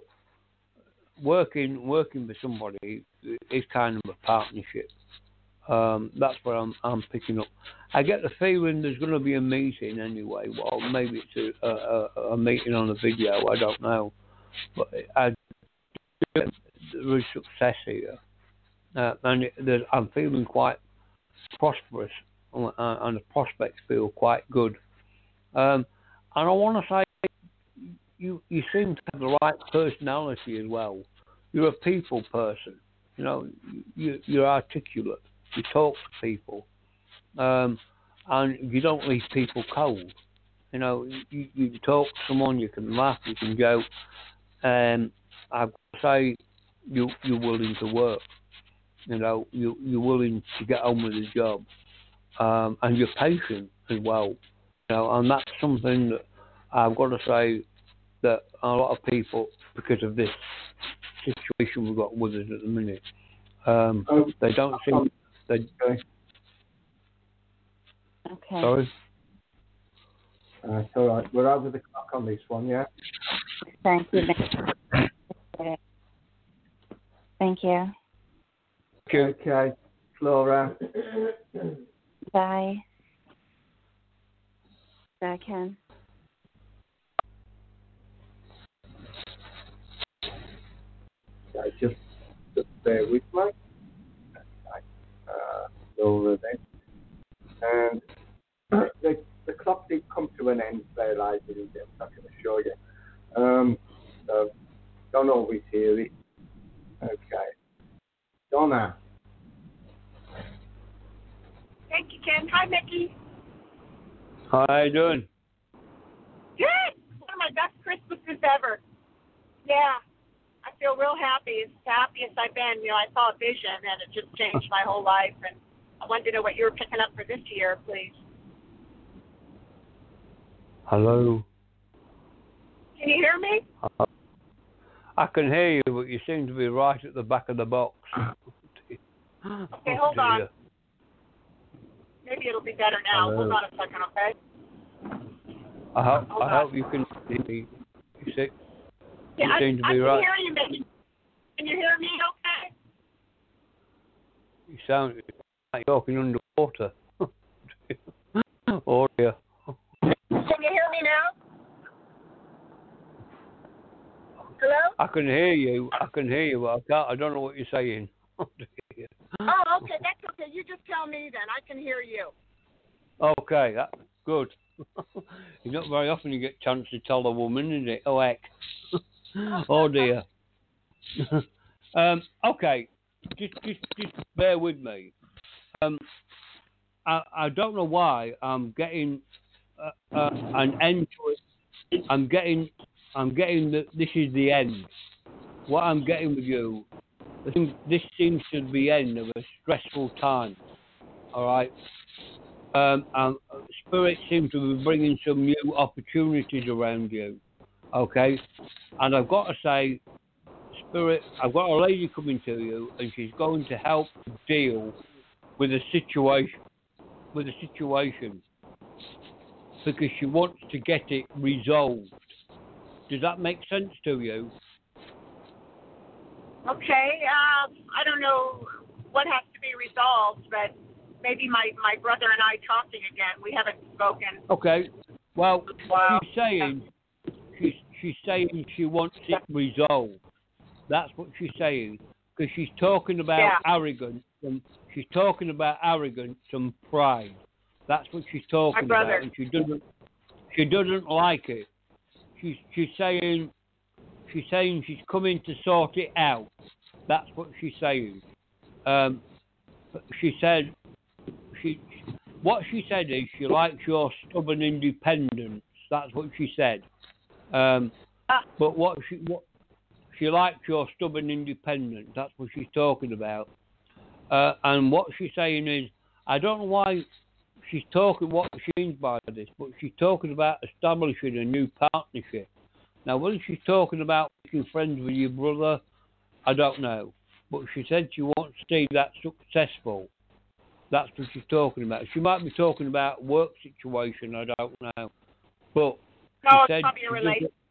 working working with somebody is kind of a partnership. Um, that's what I'm I'm picking up. I get the feeling there's going to be a meeting anyway. Well, maybe it's a, a, a meeting on a video. I don't know, but I, there is success here, uh, and it, there, I'm feeling quite prosperous, uh, and the prospects feel quite good. Um, and I want to say, you you seem to have the right personality as well. You're a people person. You know, you, you're articulate. You talk to people, um, and you don't leave people cold. You know, you, you talk to someone, you can laugh, you can joke, and I've got to say, you, you're willing to work. You know, you, you're willing to get on with the job, um, and you're patient as well. know, and that's something that I've got to say that a lot of people, because of this situation we've got with us at the minute, um, Oh, they don't seem. They, okay. Okay. Sorry. Uh, it's all right. We're over the clock on this one, yeah. Thank you. Thank you. Okay, Flora. Bye. Bye, Ken. Okay, just, just bear with me. Okay. Uh, Flora then. And the, the clock did come to an end there, ladies and gentlemen, I can assure you. Um, so, don't always hear it. Okay. Donna. Thank you, Ken. Hi, Mickey. How are you doing? Good. One of my best Christmases ever. Yeah. I feel real happy. It's the happiest I've been. You know, I saw a vision and it just changed my whole life. And I wanted to know what you were picking up for this year, please. Hello. Can you hear me? Uh, I can hear you, but you seem to be right at the back of the box. Okay, hold oh, on. Maybe it'll be better now. Hello. Hold on a second, okay? I hope, Hold I on. hope you can hear me. You see? Yeah, you I, seem to I be can right. hear you, Mickey. Can you hear me okay? You sound like you're talking underwater. Oh dear. Can you hear me now? Hello? I can hear you. I can hear you, but I can't. I don't know what you're saying. Oh, okay. That's okay. You just tell me then. I can hear you. Okay, that's good. It's not very often you get a chance to tell a woman, is it? Oh, heck. Oh, dear. um, okay, just, just, just bear with me. Um, I, I don't know why I'm getting uh, uh, an end to it. I'm getting, I'm getting that this is the end. What I'm getting with you, I think this seems to be the end of a stressful time. All right. Um, and Spirit seems to be bringing some new opportunities around you. Okay. And I've got to say, Spirit, I've got a lady coming to you, and she's going to help deal with a situation, with a situation, because she wants to get it resolved. Does that make sense to you? Okay. Uh, I don't know what has to be resolved, but maybe my, my brother and I talking again. We haven't spoken. Okay. Well, Wow. she's saying she's she's saying she wants it resolved. That's what she's saying, because she's talking about Yeah. arrogance and she's talking about arrogance and pride. That's what she's talking My brother. about, and she doesn't she doesn't like it. She's she's saying she's saying she's coming to sort it out. That's what she's saying. Um, she said she what she said is she likes your stubborn independence. That's what she said. Um, but what she what she likes your stubborn independence. That's what she's talking about. Uh, and what she's saying is, I don't know why she's talking what she means by this, but she's talking about establishing a new partnership. Now, whether she's talking about making friends with your brother, I don't know. But she said she wants to see that successful. That's what she's talking about. She might be talking about work situation, I don't know. But No, she it's said probably she related. doesn't-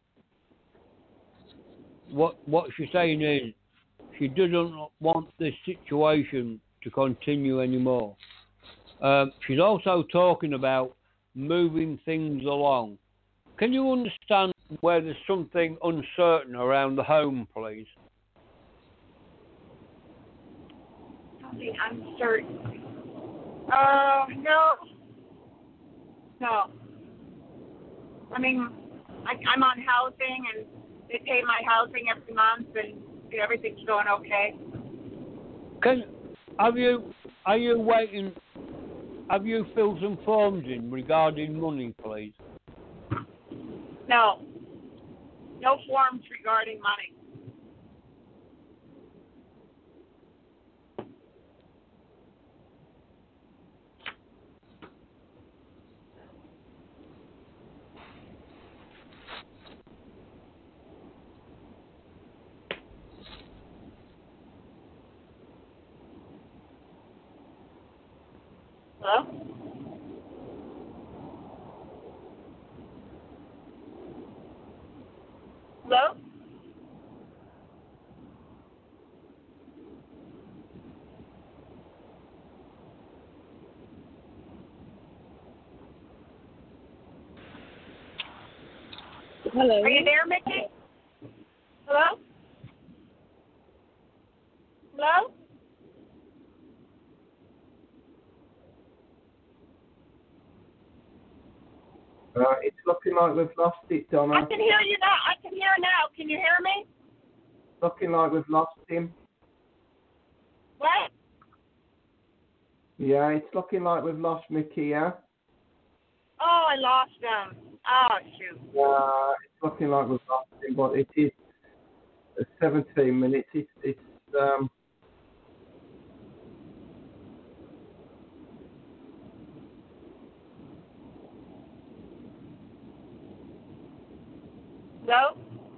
what what she's saying is she doesn't want this situation to continue anymore. Um, she's also talking about moving things along. Can you understand where there's something uncertain around the home, please? Something uncertain. Uh, no. No. I mean, I, I'm on housing, and they pay my housing every month, and you know, everything's going okay. Can have you are you waiting? Have you filled some forms in regarding money, please? No. No forms regarding money. Hello? Hello? Hello. Are you there, Mickey? Hello? Hello? Uh, it's looking like we've lost it, Donna. I can hear you now. I can hear now. Can you hear me? Looking like we've lost him. What? Yeah, it's looking like we've lost Mickey, yeah? Oh, I lost him. Oh, shoot. Uh, it's looking like we've lost him, but it is uh, seventeen minutes. It's, it's um, Hello?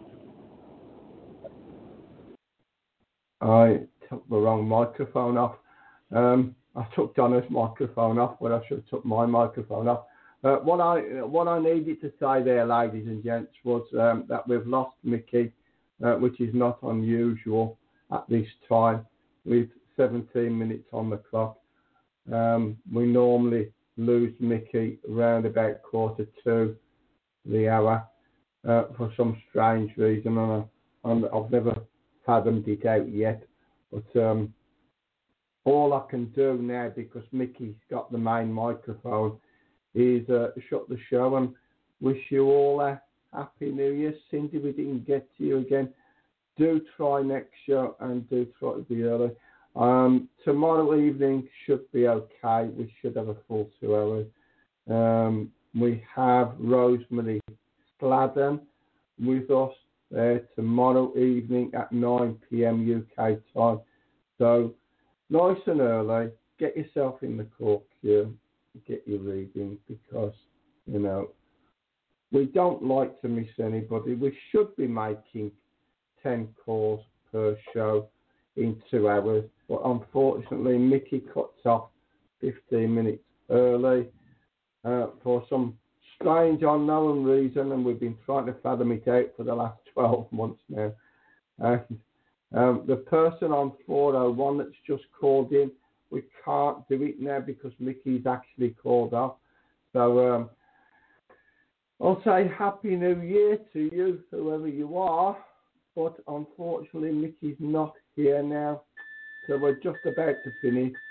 I took the wrong microphone off. Um, I took Donna's microphone off, but I should have took my microphone off. Uh, what I what I needed to say there, ladies and gents, was um, that we've lost Mickey, uh, which is not unusual at this time, with seventeen minutes on the clock. Um, we normally lose Mickey around about quarter to the hour uh, for some strange reason, and, I, and I've never fathomed it out yet. But um, all I can do now, because Mickey's got the main microphone, is uh, shut the show and wish you all a happy New Year. Cindy, we didn't get to you again. Do try next show and do try to be early. Um, tomorrow evening should be okay. We should have a full two hours. Um, we have Rosemary Sladden with us uh, tomorrow evening at nine p.m. U K time. So nice and early, get yourself in the court queue, get your reading, because, you know, we don't like to miss anybody. We should be making ten calls per show in two hours, but unfortunately Mickey cuts off fifteen minutes early uh, for some strange unknown reason, and we've been trying to fathom it out for the last twelve months now. And um, the person on four oh one that's just called in, we can't do it now because Mickey's actually called off. So um, I'll say Happy New Year to you, whoever you are. But unfortunately, Mickey's not here now. So we're just about to finish.